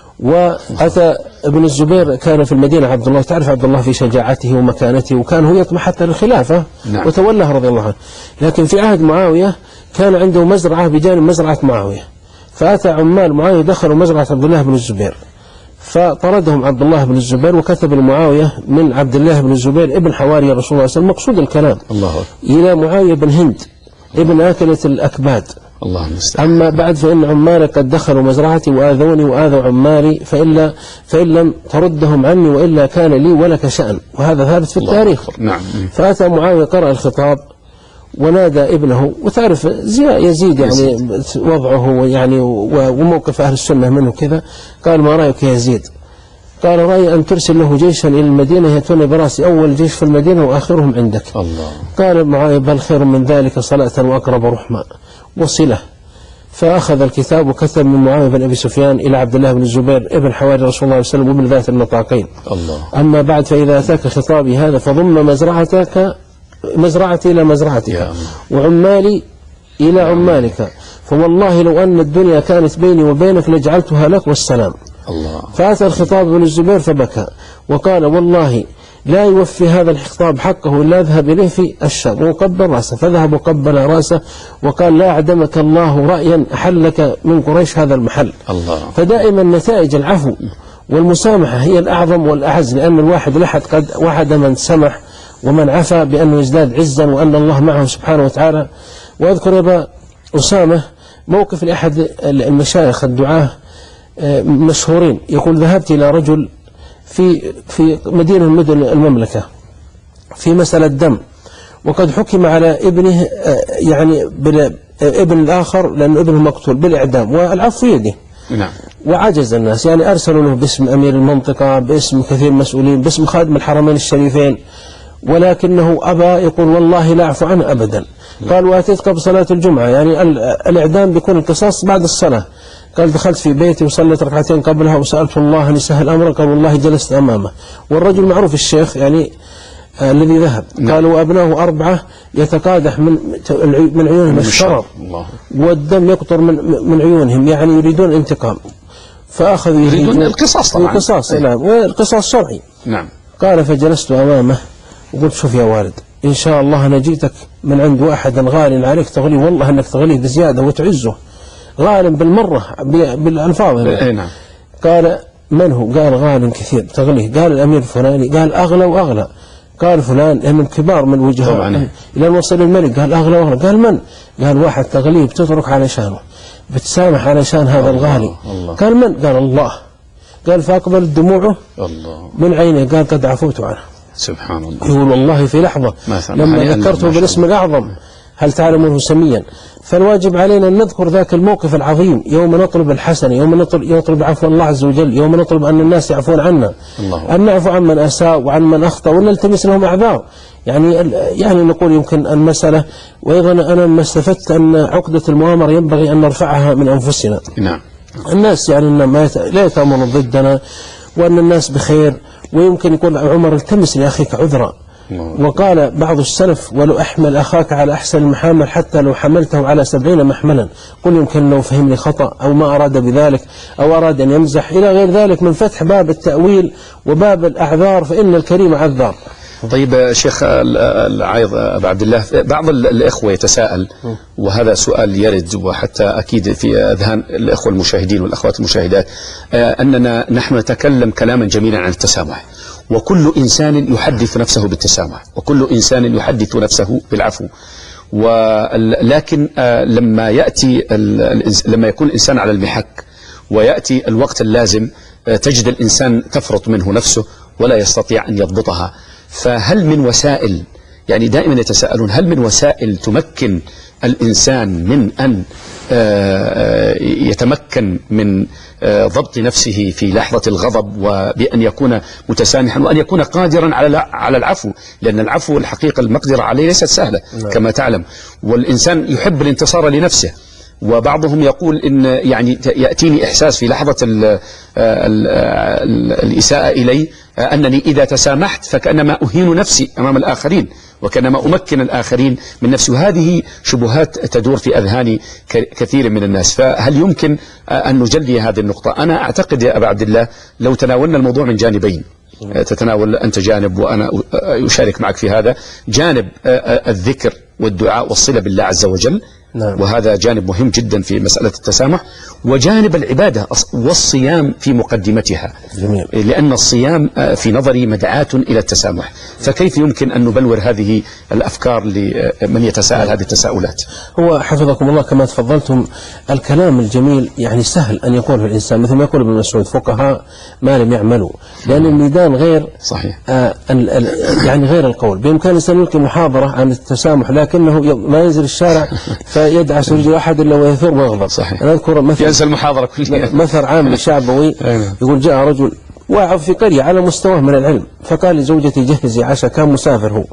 وأتى ابن الزبير كان في المدينة عبد الله، تعرف عبد الله في شجاعته ومكانته، وكان هو يطمح حتى للخلافة. نعم. وتولاه رضي الله عنه. لكن في عهد معاوية كان عنده مزرعة بجانب مزرعة معاوية، فأتى عمال معاوية دخلوا مزرعة عبد الله بن الزبير فطردهم عبد الله بن الزبير وكتب لمعاوية من عبد الله بن الزبير ابن حواري رسول الله صلى الله عليه وسلم. مقصود الكلام الله إلى معاوية بن هند ابن آكلة الأكباد. الله المستعان. أما بعد فإن عمالي قد دخلوا مزرعتي وآذوني وآذوا عمالي، فإلا فإن لم تردهم عني وإلا كان لي ولك شأن، وهذا ثابت في التاريخ. نعم. فأتى معاوية قرأ الخطاب ونادى ابنه، وتعرف يزيد يعني وضعه يعني وموقف أهل السنة منه كذا. قال ما رأيك يا يزيد؟ قال رأي أن ترسل له جيشا إلى المدينة يأتون برأس أول جيش في المدينة وآخرهم عندك. الله. قال معاوية بل خير من ذلك صلاة وأقرب رحمة وصلة. فأخذ الكتاب وكتب من معاوية بن أبي سفيان إلى عبد الله بن الزبير ابن حواري رسول الله صلى الله عليه وسلم وابن ذات النطاقين. الله. أما بعد فإذا أتاك خطابي هذا فضم مزرعتك مزرعتي إلى مزرعتك وعمالي إلى عمالك، فوالله لو أن الدنيا كانت بيني وبينك لجعلتها لك والسلام. الله. فأتى الخطاب بن الزبير فبكى وقال والله لا يوفي هذا الخطاب حقه إلا أذهب إليه في الشام، وقبل رأسه. فذهب وقبل رأسه وقال لا أعدمك الله رأيا أحلك من قريش هذا المحل. الله. فدائما نتائج العفو والمسامحة هي الأعظم والأعز، لأن الواحد لحد قد وحد من سمح ومن عفى بأنه يزداد عزا وأن الله معه سبحانه وتعالى. وأذكر أبا أسامة موقف لأحد المشايخ الدعاة مشهورين، يقول ذهبت إلى رجل في في مدينة من مدن المملكة في مسألة دم، وقد حكم على ابنه يعني ابن الآخر لأن ابنه مقتول بالإعدام والعفو يده. نعم. وعجز الناس، يعني أرسلوا له باسم أمير المنطقة، باسم كثير مسؤولين، باسم خادم الحرمين الشريفين، ولكنه أبى، يقول والله لا أعفو عنه أبدا. قال وأتيت قبل صلاة الجمعة، يعني الإعدام بيكون القصاص بعد الصلاة. قال دخلت في بيتي وصليت ركعتين قبلها وسألت الله أن يسهل أمره. قال والله جلست أمامه، والرجل معروف الشيخ يعني آه الذي ذهب. قال وأبناه أربعة يتقادح من من عيونهم الشرر والدم يقطر من من عيونهم، يعني يريدون الانتقام. فأخذوا يريدون القصاص طبعا. القصاص نعم، والقصاص شرعي. نعم. قال فجلست أمامه وقلت شوف يا والد، إن شاء الله أنا جيتك من عند واحد غال عليك تغليه، والله أنك تغليه بزيادة وتعزه، غال بالمرة بالألفاظ. نعم. قال من هو؟ قال غال كثير تغليه. قال الأمير الفلاني. قال أغلى وأغلى. قال فلان من كبار من وجهه إلى أن وصل الملك. قال أغلى وأغلى. قال من؟ قال واحد تغليه بتترك علشانه، بتسامح علشان هذا الغالي. الله. قال من؟ قال الله. قال فأقبلت دموعه الله من عينه. قال قد عفوت عنه. سبحان الله. يقول والله في لحظة لما ذكرته بالاسم الأعظم هل تعلمونه سميا. فالواجب علينا أن نذكر ذاك الموقف العظيم، يوم نطلب الحسنة، يوم نطلب, يطلب عفو الله عز وجل، يوم نطلب أن الناس يعفون عنا، الله. أن نعفو عن من أساء وعن من أخطأ ونلتمس لهم أعذار. يعني يعني نقول يمكن المسألة، وأيضا أنا ما استفدت أن عقدة المؤامرة ينبغي أن نرفعها من أنفسنا. نعم. الناس يعني ما لا يتأمرون ضدنا، وأن الناس بخير، ويمكن يقول عمر التمس لأخيك عذرا. وقال بعض السلف ولو أحمل أخاك على أحسن المحامل حتى لو حملته على سبعين محملا. قل يمكن لو فهمني خطأ أو ما أراد بذلك أو أراد أن يمزح إلى غير ذلك من فتح باب التأويل وباب الأعذار، فإن الكريم عذار. طيب شيخ العايض أبا عبد الله، بعض الإخوة يتساءل، وهذا سؤال يرد وحتى أكيد في أذهان الإخوة المشاهدين والأخوات المشاهدات، أننا نحن نتكلم كلاما جميلا عن التسامح، وكل إنسان يحدث نفسه بالتسامح، وكل إنسان يحدث نفسه بالعفو، ولكن لما يأتي لما يكون الإنسان على المحك ويأتي الوقت اللازم تجد الإنسان تفرط منه نفسه ولا يستطيع أن يضبطها. فهل من وسائل، يعني دائما يتساءلون، هل من وسائل تمكن الإنسان من أن يتمكن من ضبط نفسه في لحظة الغضب، وبأن يكون متسامحا وأن يكون قادرا على على العفو، لأن العفو الحقيقة المقدرة عليه ليست سهلة كما تعلم، والإنسان يحب الانتصار لنفسه. وبعضهم يقول إن يعني يأتيني إحساس في لحظة ال ال ال الإساءة إلي أنني إذا تسامحت فكأنما أهين نفسي أمام الآخرين، وكأنما أمكن الآخرين من نفسي. وهذه شبهات تدور في أذهان كثير من الناس. فهل يمكن أن نجلي هذه النقطة؟ أنا أعتقد يا أبا عبد الله لو تناولنا الموضوع من جانبين، تتناول أنت جانب وأنا أشارك معك في هذا جانب، الذكر والدعاء والصلة بالله عز وجل نعم. وهذا جانب مهم جدا في مسألة التسامح، وجانب العبادة والصيام في مقدمتها. جميل. لأن الصيام في نظري مدعاة إلى التسامح، فكيف يمكن أن نبلور هذه الأفكار لمن يتساءل هذه التساؤلات؟ هو حفظكم الله كما تفضلتم الكلام الجميل يعني سهل أن يقوله الإنسان، مثل ما يقول ابن مسعود فقهاء ما لم يعملوا، لأن الميدان غير صحيح. آه ال ال يعني غير القول. بإمكان الإنسان يلقي محاضرة عن التسامح لكنه ما ينزل الشارع فيدعس رجل أحد إلا ويثور ويغضب. صحيح. أنا أذكر مثل ينسى المحاضرة كلها. مثل عام شعبوي يقول جاء رجل واعظ في قرية على مستواه من العلم، فقال لزوجتي جهزي عشاء، كان مسافر هو،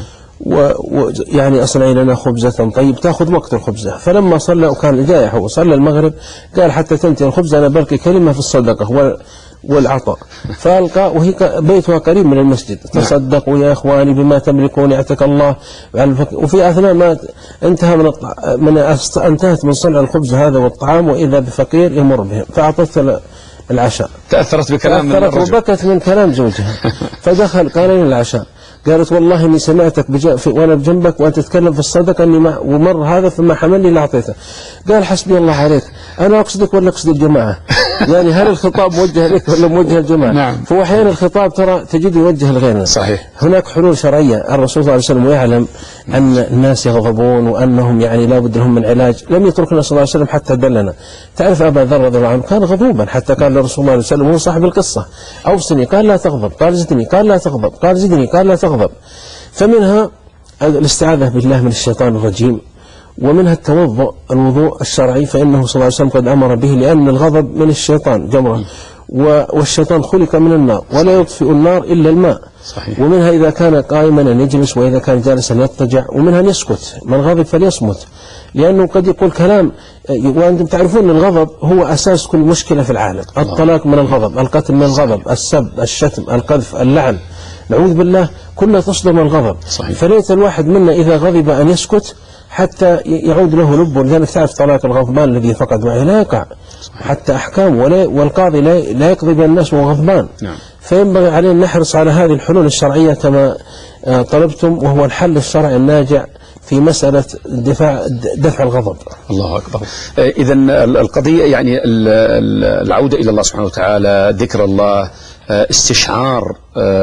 ويعني أصنعي لنا خبزة طيب تأخذ وقت الخبزة. فلما صلى وكان جائع وصلى المغرب قال حتى تنتهي الخبزة أنا بلقي كلمة في الصدقة والعطاء، فألقى وهي بيتها قريب من المسجد، تصدقوا يا إخواني بما تملكون يعتك الله. وفي أثناء ما انتهى من, الط... من انتهت من صنع الخبز هذا والطعام وإذا بفقير يمر بهم، فأعطت العشاء. تأثرت بكلام تأثرت من وبكت من كلام زوجها. فدخل قال لي العشاء، قالت والله إني سمعتك وأنا بجنبك وأنت تتكلم في الصدقة إني ما ومر هذا ثم حملني لأعطيته. قال حسبي الله عليك، أنا أقصدك ولا أقصد الجماعة؟ يعني هل الخطاب موجه لك ولا موجه الجماعة؟ نعم. فهو أحيانا الخطاب ترى تجد يوجه لغيرنا. صحيح. هناك حلول شرعية. الرسول صلى الله عليه وسلم يعلم أن الناس يغضبون وأنهم يعني لا بد لهم من علاج، لم يتركنا صلى الله عليه وسلم حتى دلنا. تعرف أبا ذر رضي الله عنه كان غضوبا حتى قال للرسول الله عليه وسلم هو صاحب القصة أوصني، قال لا تغضب، قال زدني، قال لا تغضب، قال زدني، قال لا تغضب. فمنها الاستعاذة بالله من الشيطان الرجيم، ومنها التوضؤ الوضوء الشرعي، فإنه صلى الله عليه وسلم قد أمر به لأن الغضب من الشيطان جمرة، والشيطان خلق من النار ولا يطفئ النار إلا الماء. صحيح. ومنها إذا كان قائما أن يجلس، وإذا كان جالسا يضطجع، ومنها أن يسكت، من غضب فليصمت، لأنه قد يقول كلام. وأنتم تعرفون أن الغضب هو أساس كل مشكلة في العالم. الطلاق من الغضب، القتل من الغضب، السب، الشتم، القذف، اللعن، نعوذ بالله، كلها تصدر من الغضب. صحيح. فليت الواحد منا إذا غضب أن يسكت حتى يعود له لبه. لذلك تعرف طلاق الغضبان الذي فقد وعيه لا يقع حتى أحكام، ولا والقاضي لا, لا يقضي بين الناس وهو غضبان. نعم. فينبغي علينا نحرص على هذه الحلول الشرعية كما طلبتم، وهو الحل الشرعي الناجع في مسألة دفاع دفع الغضب. الله أكبر. إذا القضية يعني العودة إلى الله سبحانه وتعالى، ذكر الله، استشعار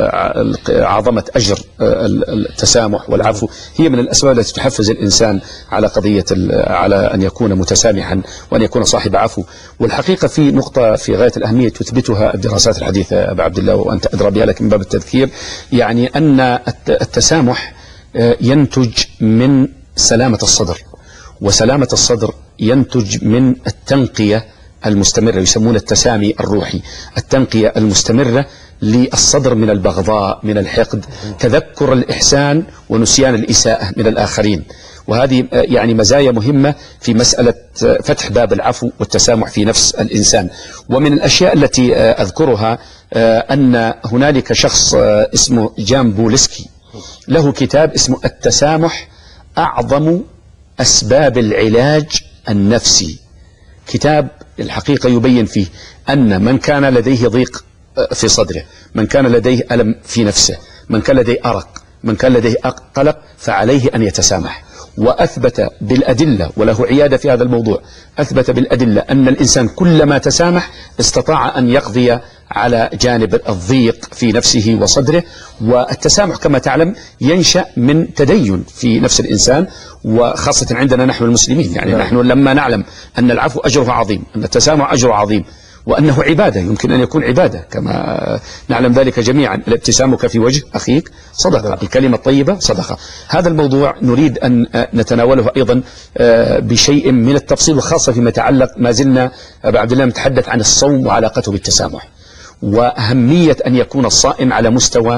عظمة أجر التسامح والعفو، هي من الأسباب التي تحفز الإنسان على قضية على أن يكون متسامحا وأن يكون صاحب عفو. والحقيقة في نقطة في غاية الأهمية تثبتها الدراسات الحديثة أبا عبد الله وأنت أدرى بها لكن من باب التذكير، يعني أن التسامح ينتج من سلامة الصدر، وسلامة الصدر ينتج من التنقية المستمرة، يسمون التسامي الروحي، التنقية المستمرة للصدر من البغضاء، من الحقد، تذكر الإحسان ونسيان الإساءة من الآخرين. وهذه يعني مزايا مهمة في مسألة فتح باب العفو والتسامح في نفس الإنسان. ومن الأشياء التي أذكرها أن هنالك شخص اسمه جان بولسكي له كتاب اسمه التسامح أعظم أسباب العلاج النفسي. كتاب الحقيقة يبين فيه أن من كان لديه ضيق في صدره، من كان لديه ألم في نفسه، من كان لديه أرق، من كان لديه قلق، فعليه أن يتسامح. وأثبت بالأدلة، وله عيادة في هذا الموضوع، أثبت بالأدلة أن الإنسان كلما تسامح استطاع أن يقضي على جانب الضيق في نفسه وصدره. والتسامح كما تعلم ينشأ من تدين في نفس الإنسان، وخاصة عندنا نحن المسلمين، يعني نحن لما نعلم أن العفو أجره عظيم، أن التسامح أجره عظيم، وأنه عبادة، يمكن أن يكون عبادة كما نعلم ذلك جميعا. الابتسامك في وجه أخيك صدقة، الكلمة الطيبة صدقة. هذا الموضوع نريد أن نتناوله أيضا بشيء من التفصيل، وخاصة فيما يتعلق، ما زلنا أبا عبد الله نتحدث عن الصوم وعلاقته بالتسامح، وأهمية أن يكون الصائم على مستوى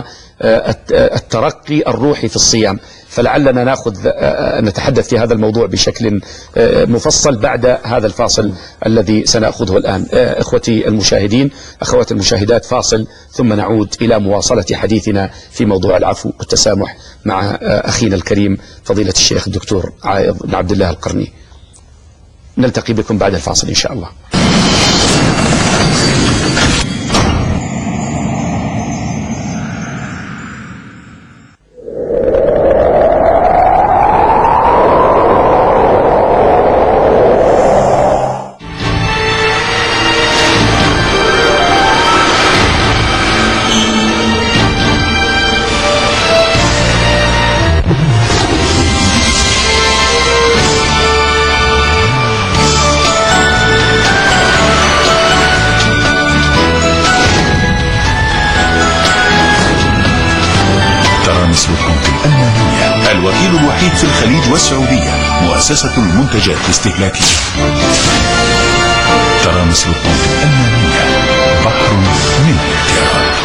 الترقي الروحي في الصيام. فلعلنا ناخذ نتحدث في هذا الموضوع بشكل مفصل بعد هذا الفاصل الذي سنأخذه الآن. إخوتي المشاهدين، أخوات المشاهدات، فاصل ثم نعود إلى مواصلة حديثنا في موضوع العفو والتسامح مع أخينا الكريم فضيلة الشيخ الدكتور عائض بن عبد الله القرني. نلتقي بكم بعد الفاصل إن شاء الله. السعودية مؤسسة المنتجات الاستهلاكية. ترى مصر الطوق الأمامية بحر من الابتكار.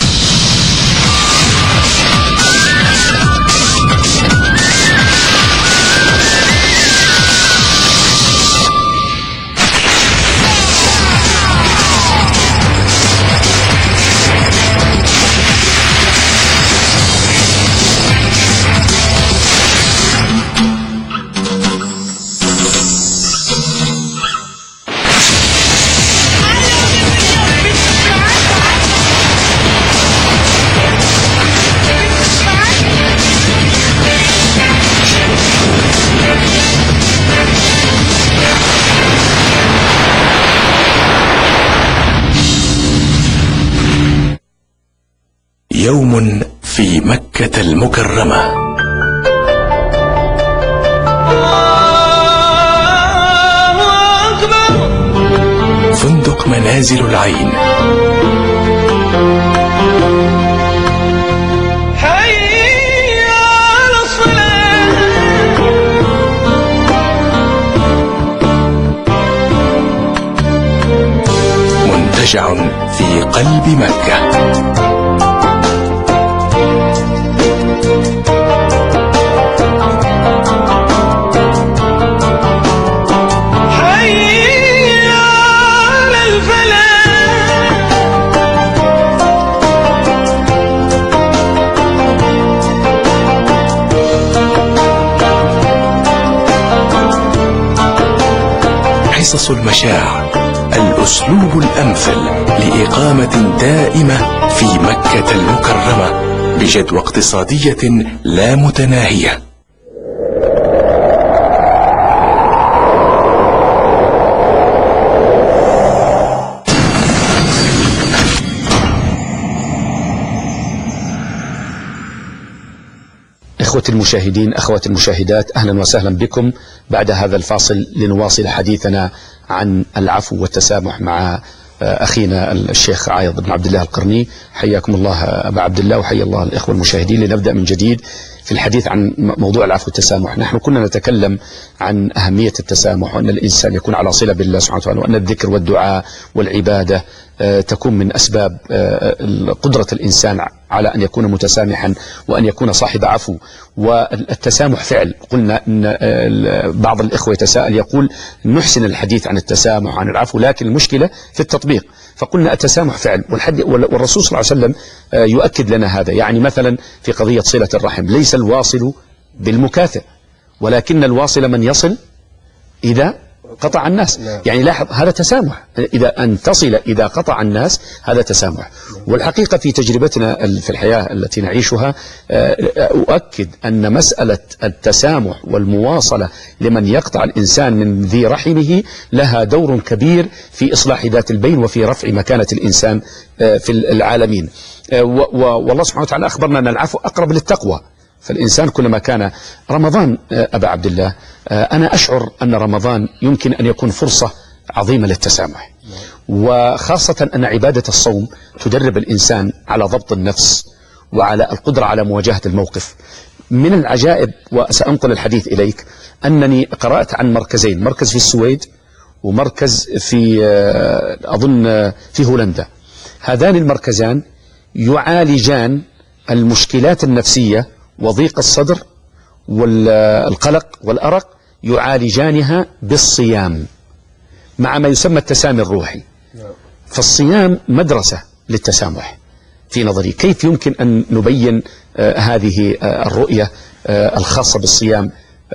يوم في مكة المكرمة. فندق منازل العين. منتجع في قلب مكة. حصص المشاع، الأسلوب الأمثل لإقامة دائمة في مكة المكرمة بجدوى اقتصادية لا متناهية. إخوتي المشاهدين، أخواتي المشاهدات، أهلا وسهلا بكم بعد هذا الفاصل لنواصل حديثنا عن العفو والتسامح مع أخينا الشيخ عايض بن عبد الله القرني. حياكم الله أبا عبد الله وحيا الله الإخوة المشاهدين. لنبدأ من جديد في الحديث عن موضوع العفو والتسامح. نحن كنا نتكلم عن أهمية التسامح، وأن الإنسان يكون على صلة بالله سبحانه وتعالى، وأن الذكر والدعاء والعبادة تكون من أسباب قدرة الإنسان على أن يكون متسامحا وأن يكون صاحب عفو. والتسامح فعل. قلنا أن بعض الإخوة يتساءل يقول نحسن الحديث عن التسامح عن العفو، لكن المشكلة في التطبيق. فقلنا التسامح فعل، والرسول صلى الله عليه وسلم يؤكد لنا هذا. يعني مثلا في قضية صلة الرحم، ليس الواصل بالمكافئ، ولكن الواصل من يصل إذا قطع الناس. يعني لاحظ هذا تسامح، إذا أن تصل إذا قطع الناس هذا تسامح. والحقيقة في تجربتنا في الحياة التي نعيشها أؤكد أن مسألة التسامح والمواصلة لمن يقطع الإنسان من ذي رحمه لها دور كبير في إصلاح ذات البين وفي رفع مكانة الإنسان في العالمين. والله سبحانه وتعالى أخبرنا أن العفو أقرب للتقوى. فالإنسان كلما كان رمضان أبا عبد الله، أنا أشعر أن رمضان يمكن أن يكون فرصة عظيمة للتسامح، وخاصة أن عبادة الصوم تدرب الإنسان على ضبط النفس وعلى القدرة على مواجهة الموقف. من العجائب، وسأنقل الحديث إليك، أنني قرأت عن مركزين، مركز في السويد ومركز في أظن في هولندا. هذان المركزان يعالجان المشكلات النفسية وضيق الصدر والقلق والأرق، يعالجانها بالصيام مع ما يسمى التسامي الروحي. فالصيام مدرسة للتسامح في نظري. كيف يمكن أن نبين آه هذه آه الرؤية آه الخاصة بالصيام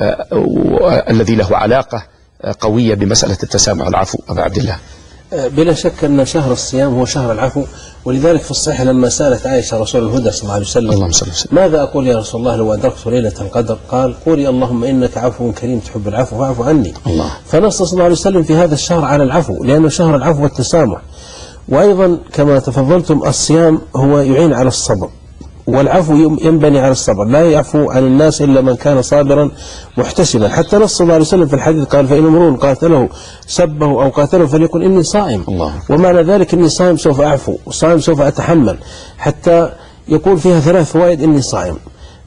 آه الذي له علاقة آه قوية بمسألة التسامح والعفو أبا عبد الله؟ بلا شك أن شهر الصيام هو شهر العفو. ولذلك في الصحيح لما سألت عائشة رسول الهدى صلى الله عليه وسلم اللهم صل وسلم ماذا أقول يا رسول الله لو أدركت ليلة القدر؟ قال قولي اللهم إنك عفو كريم تحب العفو فاعف عني. الله. فنص صلى الله عليه وسلم في هذا الشهر على العفو، لأنه شهر العفو والتسامح. وأيضا كما تفضلتم الصيام هو يعين على الصبر، والعفو ينبني على الصبر. لا يعفو عن الناس إلا من كان صابرا محتسبا. حتى نص صلى الله عليه وسلم في الحديث قال فإن امرؤ قاتله سبه أو قاتله فليكن إني صائم. الله. ومعنى ذلك إني صائم سوف أعفو، وصائم سوف أتحمل، حتى يكون فيها ثلاث فوائد إني صائم.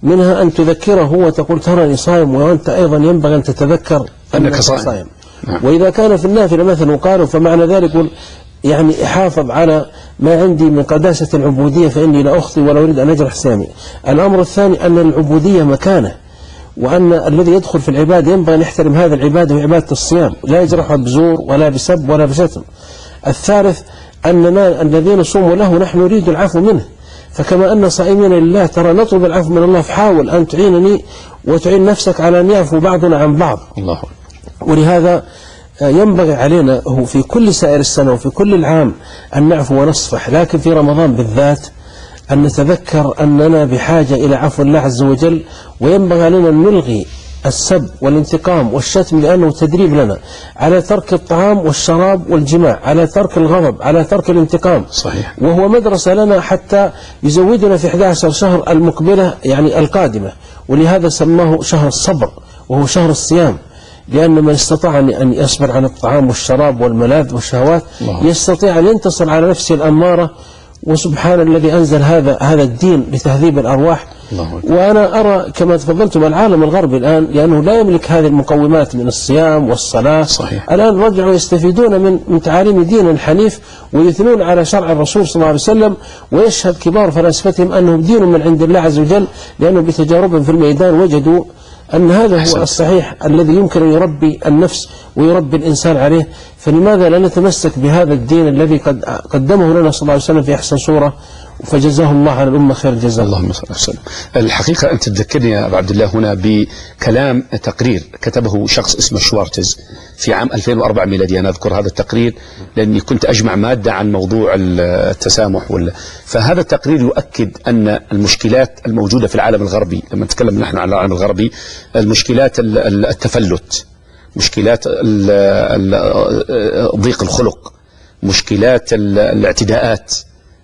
منها أن تذكره وتقول تراني صائم، وأنت أيضا ينبغي أن تتذكر أنك صائم. نعم. وإذا كان في النافلة مثلا قالوا فمعنى ذلك يعني حافظ على ما عندي من قداسة العبودية فإني لا أخطي ولا أريد أن أجرح سامي. الأمر الثاني أن العبودية مكانه، وأن الذي يدخل في العبادة ينبغي أن يحترم هذا العبادة وعبادة الصيام، لا يجرحها بزور ولا بسب ولا بشتم. الثالث أننا الذين نصوم له نحن نريد العفو منه، فكما أن صائمين لله ترى نطلب العفو من الله، فحاول أن تعينني وتعين نفسك على أن يعفو بعضنا عن بعض. الله. ولهذا ينبغي علينا في كل سائر السنة وفي كل العام أن نعفو ونصفح، لكن في رمضان بالذات أن نتذكر أننا بحاجة إلى عفو الله عز وجل، وينبغي علينا أن نلغي السب والانتقام والشتم، لأنه تدريب لنا على ترك الطعام والشراب والجماع، على ترك الغضب، على ترك الانتقام. صحيح. وهو مدرسة لنا حتى يزودنا في أحد عشر شهر المقبلة يعني القادمة، ولهذا سماه شهر الصبر وهو شهر الصيام، لأن من استطاع أن يصبر عن الطعام والشراب والملاذ والشهوات الله. يستطيع أن ينتصر على نفسه الأمارة. وسبحان الذي أنزل هذا هذا الدين لتهذيب الأرواح. الله. وأنا أرى كما تفضلتم العالم الغربي الآن لأنه لا يملك هذه المقومات من الصيام والصلاة. صحيح. الآن رجعوا يستفيدون من من تعاليم دين الحنيف ويثنون على شرع الرسول صلى الله عليه وسلم، ويشهد كبار فلاسفتهم أنه دين من عند الله عز وجل، لأنه بتجاربهم في الميدان وجدوا أن هذا هو الصحيح الذي يمكن أن يربي النفس ويربي الإنسان عليه. فلماذا لا نتمسك بهذا الدين الذي قد قدمه لنا صلى الله عليه وسلم في أحسن صورة، فجزاه الله على الأمة خير الجزاء. اللهم صل وسلم. الحقيقة أنت تذكرني يا أبو عبد الله هنا بكلام تقرير كتبه شخص اسمه شوارتز في عام ألفين وأربعة ميلادي. أنا أذكر هذا التقرير لأني كنت أجمع مادة عن موضوع التسامح ولا فهذا التقرير يؤكد أن المشكلات الموجودة في العالم الغربي، لما نتكلم نحن عن العالم الغربي، المشكلات التفلت، مشكلات ضيق الخلق، مشكلات الاعتداءات،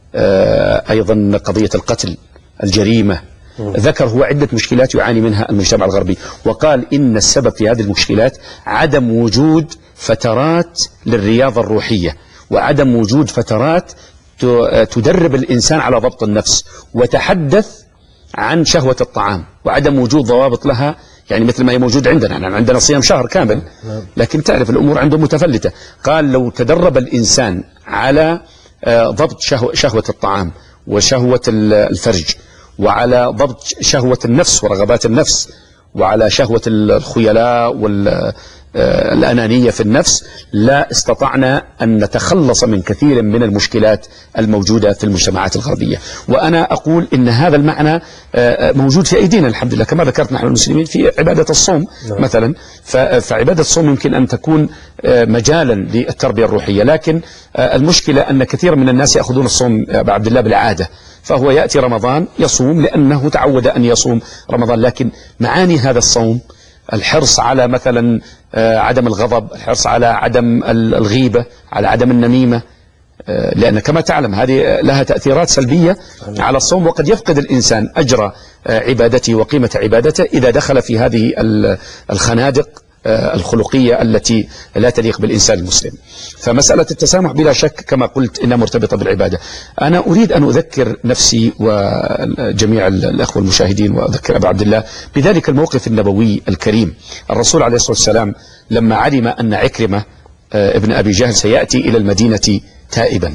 أيضا قضية القتل، الجريمة. ذكر هو عدة مشكلات يعاني منها المجتمع الغربي، وقال إن السبب في هذه المشكلات عدم وجود فترات للرياضة الروحية، وعدم وجود فترات تدرب الإنسان على ضبط النفس، وتحدث عن شهوة الطعام، وعدم وجود ضوابط لها، يعني مثل ما هي موجود عندنا. يعني عندنا صيام شهر كامل، لكن تعرف الأمور عنده متفلتة. قال لو تدرب الإنسان على ضبط شهوة الطعام وشهوة الفرج، وعلى ضبط شهوة النفس ورغبات النفس، وعلى شهوة الخيلاء والأنانية في النفس، لا استطعنا أن نتخلص من كثير من المشكلات الموجودة في المجتمعات الغربية. وأنا أقول إن هذا المعنى موجود في أيدينا الحمد لله، كما ذكرت نحن المسلمين في عبادة الصوم مثلا. فعبادة الصوم يمكن أن تكون مجالا للتربية الروحية، لكن المشكلة أن كثير من الناس يأخذون الصوم أبا عبد الله بالعادة، فهو يأتي رمضان يصوم لأنه تعود أن يصوم رمضان، لكن معاني هذا الصوم، الحرص على مثلا عدم الغضب، الحرص على عدم الغيبة، على عدم النميمة، لأن كما تعلم هذه لها تأثيرات سلبية على الصوم، وقد يفقد الإنسان أجر عبادته وقيمة عبادته إذا دخل في هذه الخنادق الخلقية التي لا تليق بالإنسان المسلم. فمسألة التسامح بلا شك كما قلت إنها مرتبطة بالعبادة. أنا أريد أن أذكر نفسي وجميع الأخوة المشاهدين، وأذكر أبا عبد الله بذلك الموقف النبوي الكريم. الرسول عليه الصلاة والسلام لما علم أن عكرمة ابن أبي جهل سيأتي إلى المدينة تائبا،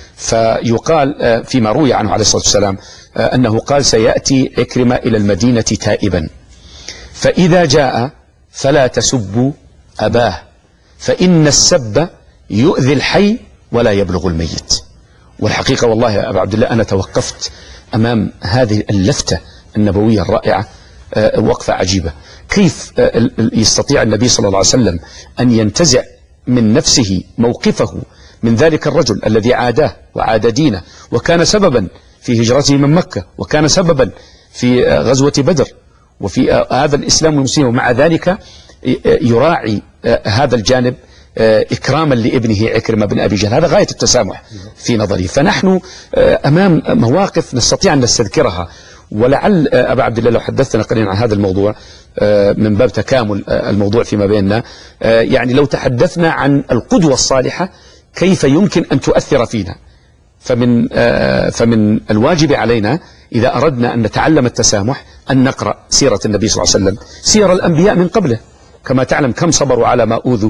فيقال فيما روي عنه عليه الصلاة والسلام أنه قال سيأتي عكرمة إلى المدينة تائبا، فإذا جاء فلا تسبوا أباه، فإن السب يؤذي الحي ولا يبلغ الميت. والحقيقة والله يا أبا عبد الله أنا توقفت أمام هذه اللفتة النبوية الرائعة وقفة عجيبة. كيف يستطيع النبي صلى الله عليه وسلم أن ينتزع من نفسه موقفه من ذلك الرجل الذي عاداه وعاد دينه، وكان سببا في هجرته من مكة، وكان سببا في غزوة بدر وفي هذا الإسلام والمسلمين، ومع ذلك يراعي هذا الجانب إكراما لابنه عكرمة بن أبي جهل. هذا غاية التسامح في نظري. فنحن أمام مواقف نستطيع أن نستذكرها، ولعل أبا عبد الله لو حدثنا قليلا عن هذا الموضوع من باب تكامل الموضوع فيما بيننا، يعني لو تحدثنا عن القدوة الصالحة كيف يمكن أن تؤثر فينا، فمن فمن الواجب علينا إذا أردنا أن نتعلم التسامح أن نقرأ سيرة النبي صلى الله عليه وسلم، سير الأنبياء من قبله. كما تعلم كم صبروا على ما أوذوا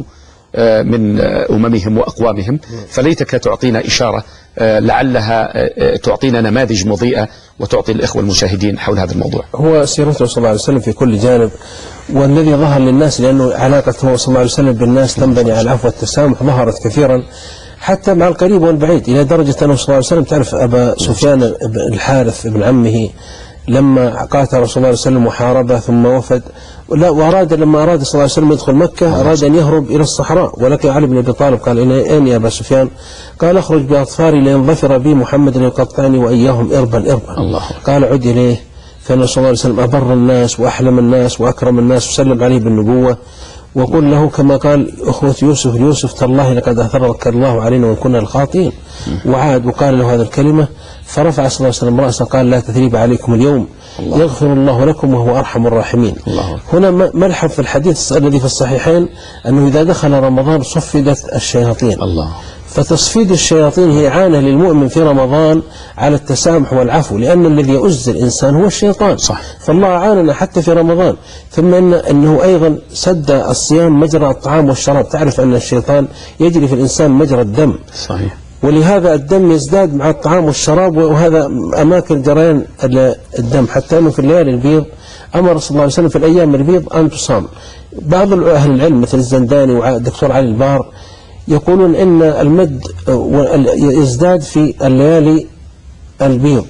من أممهم وأقوامهم، فليتك تعطينا إشارة لعلها تعطينا نماذج مضيئة وتعطي الإخوة المشاهدين حول هذا الموضوع. هو سيرته صلى الله عليه وسلم في كل جانب، والذي ظهر للناس لأنه علاقته صلى الله عليه وسلم بالناس تنبني على العفو والتسامح ظهرت كثيرا حتى مع القريب والبعيد، إلى درجة أنه صلى الله عليه وسلم تعرف أبا سفيان الحارث ابن عمه لما قاتل رسول الله صلى الله عليه وسلم وحاربه ثم وفد، وأراد لما أراد صلى الله عليه وسلم يدخل مكة أراد أن يهرب إلى الصحراء، ولقي علي بن أبي طالب قال أين يا أبا سفيان؟ قال أخرج بأطفالي لينظفر بي محمد يقطعني وإياهم إربا إربا. الله. قال عد إليه، فإن صلى الله عليه وسلم أبر الناس وأحلم الناس وأكرم الناس وسلم عليه بالنبوة، وقل له كما قال أخوة يوسف يوسف تالله لقد أثرك الله علينا وإن كنا الخاطئين. وعاد وقال له هذه الكلمة، فرفع صلى الله عليه وسلم رأسه قال لا تثريب عليكم اليوم الله. يغفر الله لكم وهو أرحم الراحمين. الله. هنا ملحظ في الحديث الذي في الصحيحين أنه إذا دخل رمضان صفدت الشياطين. الله. فتصفيد الشياطين هي إعانة للمؤمن في رمضان على التسامح والعفو، لأن الذي يؤذي الإنسان هو الشيطان. صح. فالله أعاننا حتى في رمضان. ثم إن أنه أيضا سد الصيام مجرى الطعام والشراب، تعرف أن الشيطان يجري في الإنسان مجرى الدم. صحيح. ولهذا الدم يزداد مع الطعام والشراب، وهذا أماكن جريان الدم، حتى أنه في الليالي البيض أمر صلى الله عليه وسلم في الأيام البيض أن تصام. بعض أهل العلم مثل الزنداني والدكتور علي البار يقولون إن المد يزداد في الليالي البيض،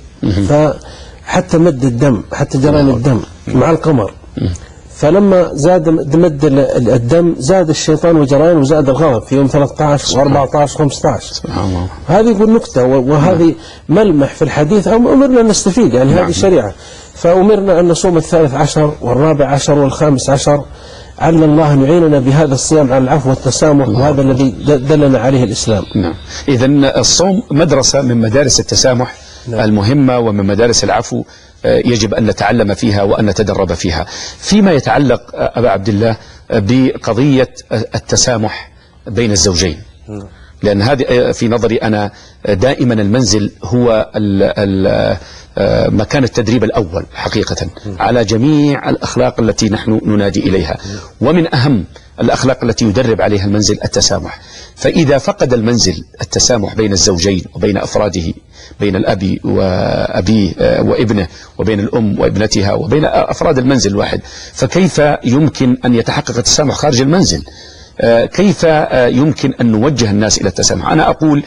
فحتى مد الدم حتى جريان الدم مع القمر، فلما زاد مد الدم زاد الشيطان وجريان وزاد الغضب في يوم ثلاثة عشر وأربعة عشر وخمسة عشر. هذه يقول نكتة، وهذه ملمح في الحديث أو أمرنا أن نستفيد، يعني هذه الشريعة. فأمرنا أن نصوم الثالث عشر والرابع عشر والخامس عشر، على الله أن يعيننا بهذا الصيام على العفو والتسامح، وهذا الذي دلنا عليه الإسلام. نعم. إذن الصوم مدرسة من مدارس التسامح نعم. المهمة، ومن مدارس العفو يجب أن نتعلم فيها وأن نتدرب فيها. فيما يتعلق أبا عبد الله بقضية التسامح بين الزوجين، لأن هذه في نظري أنا دائما المنزل هو ال ال مكان التدريب الأول حقيقة على جميع الأخلاق التي نحن ننادي إليها، ومن أهم الأخلاق التي يدرب عليها المنزل التسامح. فإذا فقد المنزل التسامح بين الزوجين وبين أفراده، بين الأب وأبيه وابنه، وبين الأم وابنتها، وبين أفراد المنزل الواحد، فكيف يمكن أن يتحقق التسامح خارج المنزل؟ كيف يمكن أن نوجه الناس إلى التسامح؟ أنا أقول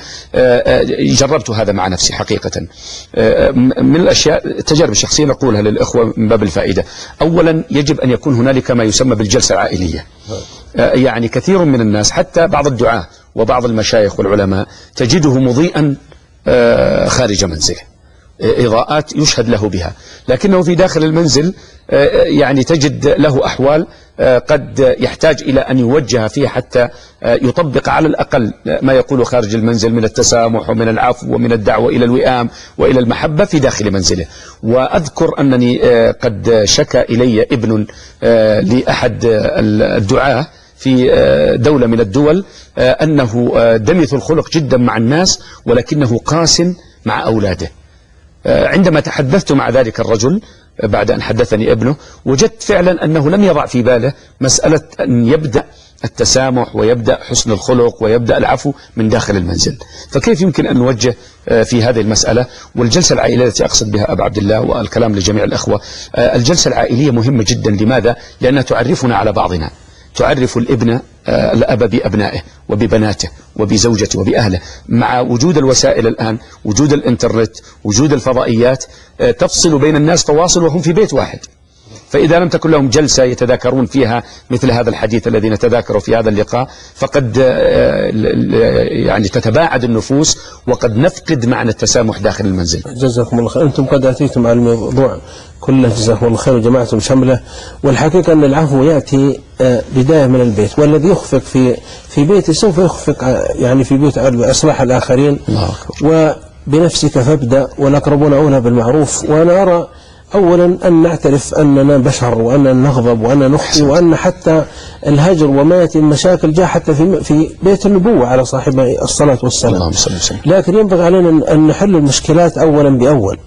جربت هذا مع نفسي حقيقة. من الأشياء التجارب الشخصية نقولها للإخوة من باب الفائدة. أولا يجب أن يكون هنالك ما يسمى بالجلسة العائلية. يعني كثير من الناس حتى بعض الدعاة وبعض المشايخ والعلماء تجده مضيئا خارج منزله، إضاءات يشهد له بها، لكنه في داخل المنزل يعني تجد له أحوال قد يحتاج إلى أن يوجه فيه حتى يطبق على الأقل ما يقول خارج المنزل من التسامح ومن العفو ومن الدعوة إلى الوئام وإلى المحبة في داخل منزله. وأذكر أنني قد شكى إلي ابن لأحد الدعاة في دولة من الدول أنه دمث الخلق جدا مع الناس ولكنه قاس مع أولاده. عندما تحدثت مع ذلك الرجل بعد أن حدثني ابنه، وجدت فعلا أنه لم يضع في باله مسألة أن يبدأ التسامح ويبدأ حسن الخلق ويبدأ العفو من داخل المنزل. فكيف يمكن أن نوجه في هذه المسألة؟ والجلسة العائلية التي أقصد بها أبا عبد الله والكلام لجميع الأخوة، الجلسة العائلية مهمة جدا. لماذا؟ لأنها تعرفنا على بعضنا، تعرف الابن الأب بأبنائه وببناته وبزوجته وبأهله. مع وجود الوسائل الآن، وجود الإنترنت، وجود الفضائيات، تفصل بين الناس تواصل وهم في بيت واحد. فإذا لم تكن لهم جلسة يتذاكرون فيها مثل هذا الحديث الذي نتذاكره في هذا اللقاء، فقد يعني تتباعد النفوس وقد نفقد معنى التسامح داخل المنزل. جزاكم الله خير. أنتم قد أتيتم على الموضوع كله، جزاكم الله خير، وجمعتم شمله. والحقيقة أن العفو يأتي بداية من البيت، والذي يخفق في في بيته سوف يخفق يعني في بيوت إصلاح الآخرين. وبنفسك فابدأ والأقربون أولى بالمعروف. وأنا أرى أولا أن نعترف أننا بشر، وأننا نغضب، وأننا نخطئ، وأن حتى الهجر وما يأتي المشاكل جاء حتى في في بيت النبوة على صاحب الصلاة والسلام. لكن ينبغي علينا أن نحل المشكلات أولا بأول،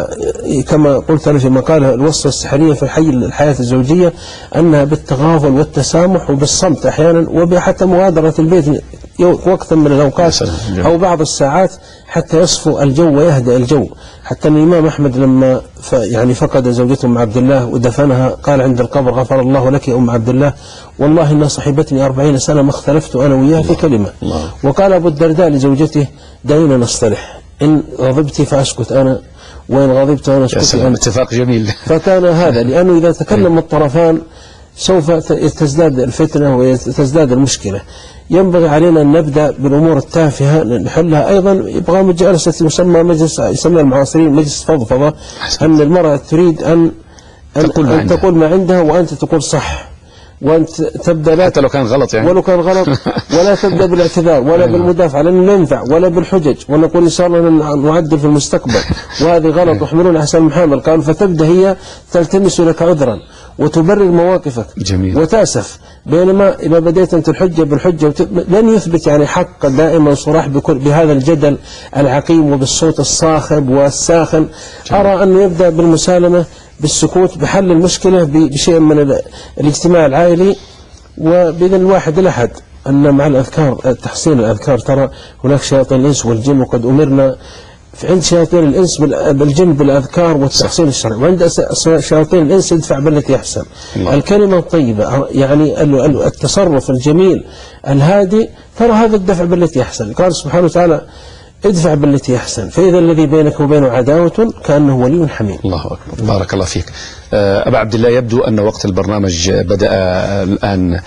وكما قلت أنا في مقالة الوصفة السحرية في حي الحياة الزوجية أنها بالتغافل والتسامح وبالصمت أحيانا، وبحتى مغادرة البيت وقتا من الأوقات أو بعض الساعات حتى يصفو الجو ويهدأ الجو. حتى الإمام أحمد لما يعني فقد زوجته أم عبد الله ودفنها قال عند القبر: غفر الله لك يا أم عبد الله، والله إنها صحبتني أربعين سنة ما اختلفت أنا وياها في كلمة. الله. وقال أبو الدرداء لزوجته: دعينا نصطلح، إن غضبت فأسكت أنا، وإن غضبت أنا أسكت أنت. اتفاق جميل. فكان هذا لأنه إذا تكلم الطرفان سوف تزداد الفتنة وتزداد المشكلة. ينبغي علينا أن نبدأ بالأمور التافهة نحلها. أيضا يبغى جلسة يسمى مجلس، يسمى المعاصرين مجلس فضفضة، أن المرأة تريد أن أن تقول ما, أن تقول ما عندها وأنت تقول صح، وأنت تبدأ لا حتى لو كان غلط يعني ولو كان غلط ولا تبدأ بالاعتذار ولا بالمدافعة لأنه لا ينفع، ولا بالحجج، ونقول إن شاء الله نعدل في المستقبل وهذه غلط وحملون أحسن محامل. قال فتبدأ هي تلتمس لك عذرا وتبرر مواقفك. جميل. وتأسف، بينما إذا بديت أنت الحجة بالحجة لن يثبت يعني حق دائما صراح بهذا الجدل العقيم وبالصوت الصاخب والساخن. جميل. أرى أنه يبدأ بالمسالمة بالسكوت بحل المشكلة بشيء من الاجتماع العائلي، وبإذن الواحد الأحد أن مع الأذكار تحسين الأذكار. ترى هناك شياطين الإنس والجن، وقد أمرنا عند شياطين الإنس بالجن بالأذكار والتحسين الشرعي، وعند شياطين الإنس ادفع بالتي أحسن. الله. الكلمة الطيبة يعني التصرف الجميل الهادي، ترى هذا الدفع بالتي أحسن. قال سبحانه وتعالى: ادفع بالتي أحسن فإذا الذي بينك وبينه عداوة كأنه ولي حميم. الله أكبر. بارك الله فيك. أبا عبد الله، يبدو أن وقت البرنامج بدأ الآن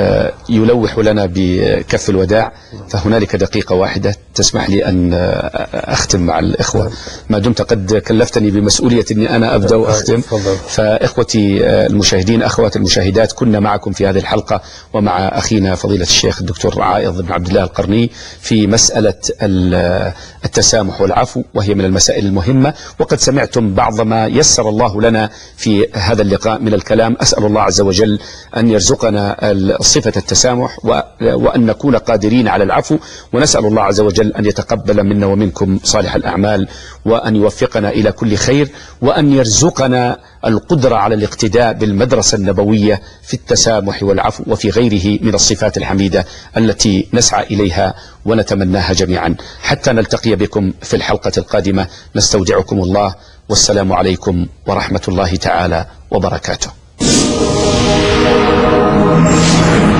يلوح لنا بكف الوداع، فهنالك دقيقة واحدة تسمح لي أن أختم مع الإخوة، ما دمت قد كلفتني بمسؤولية أني أنا أبدأ وأختم. فإخوتي المشاهدين، أخوات المشاهدات، كنا معكم في هذه الحلقة ومع أخينا فضيلة الشيخ الدكتور عائض بن عبد الله القرني في مسألة التسامح والعفو، وهي من المسائل المهمة، وقد سمعتم بعض ما يسر الله لنا في هذا اللقاء من الكلام. أسأل الله عز وجل أن يرزقنا صفة التسامح وأن نكون قادرين على العفو، ونسأل الله عز وجل أن يتقبل منا ومنكم صالح الأعمال، وأن يوفقنا إلى كل خير، وأن يرزقنا القدرة على الاقتداء بالمدرسة النبوية في التسامح والعفو وفي غيره من الصفات الحميدة التي نسعى إليها ونتمناها جميعا. حتى نلتقي بكم في الحلقة القادمة، نستودعكم الله، والسلام عليكم ورحمة الله تعالى وبركاته.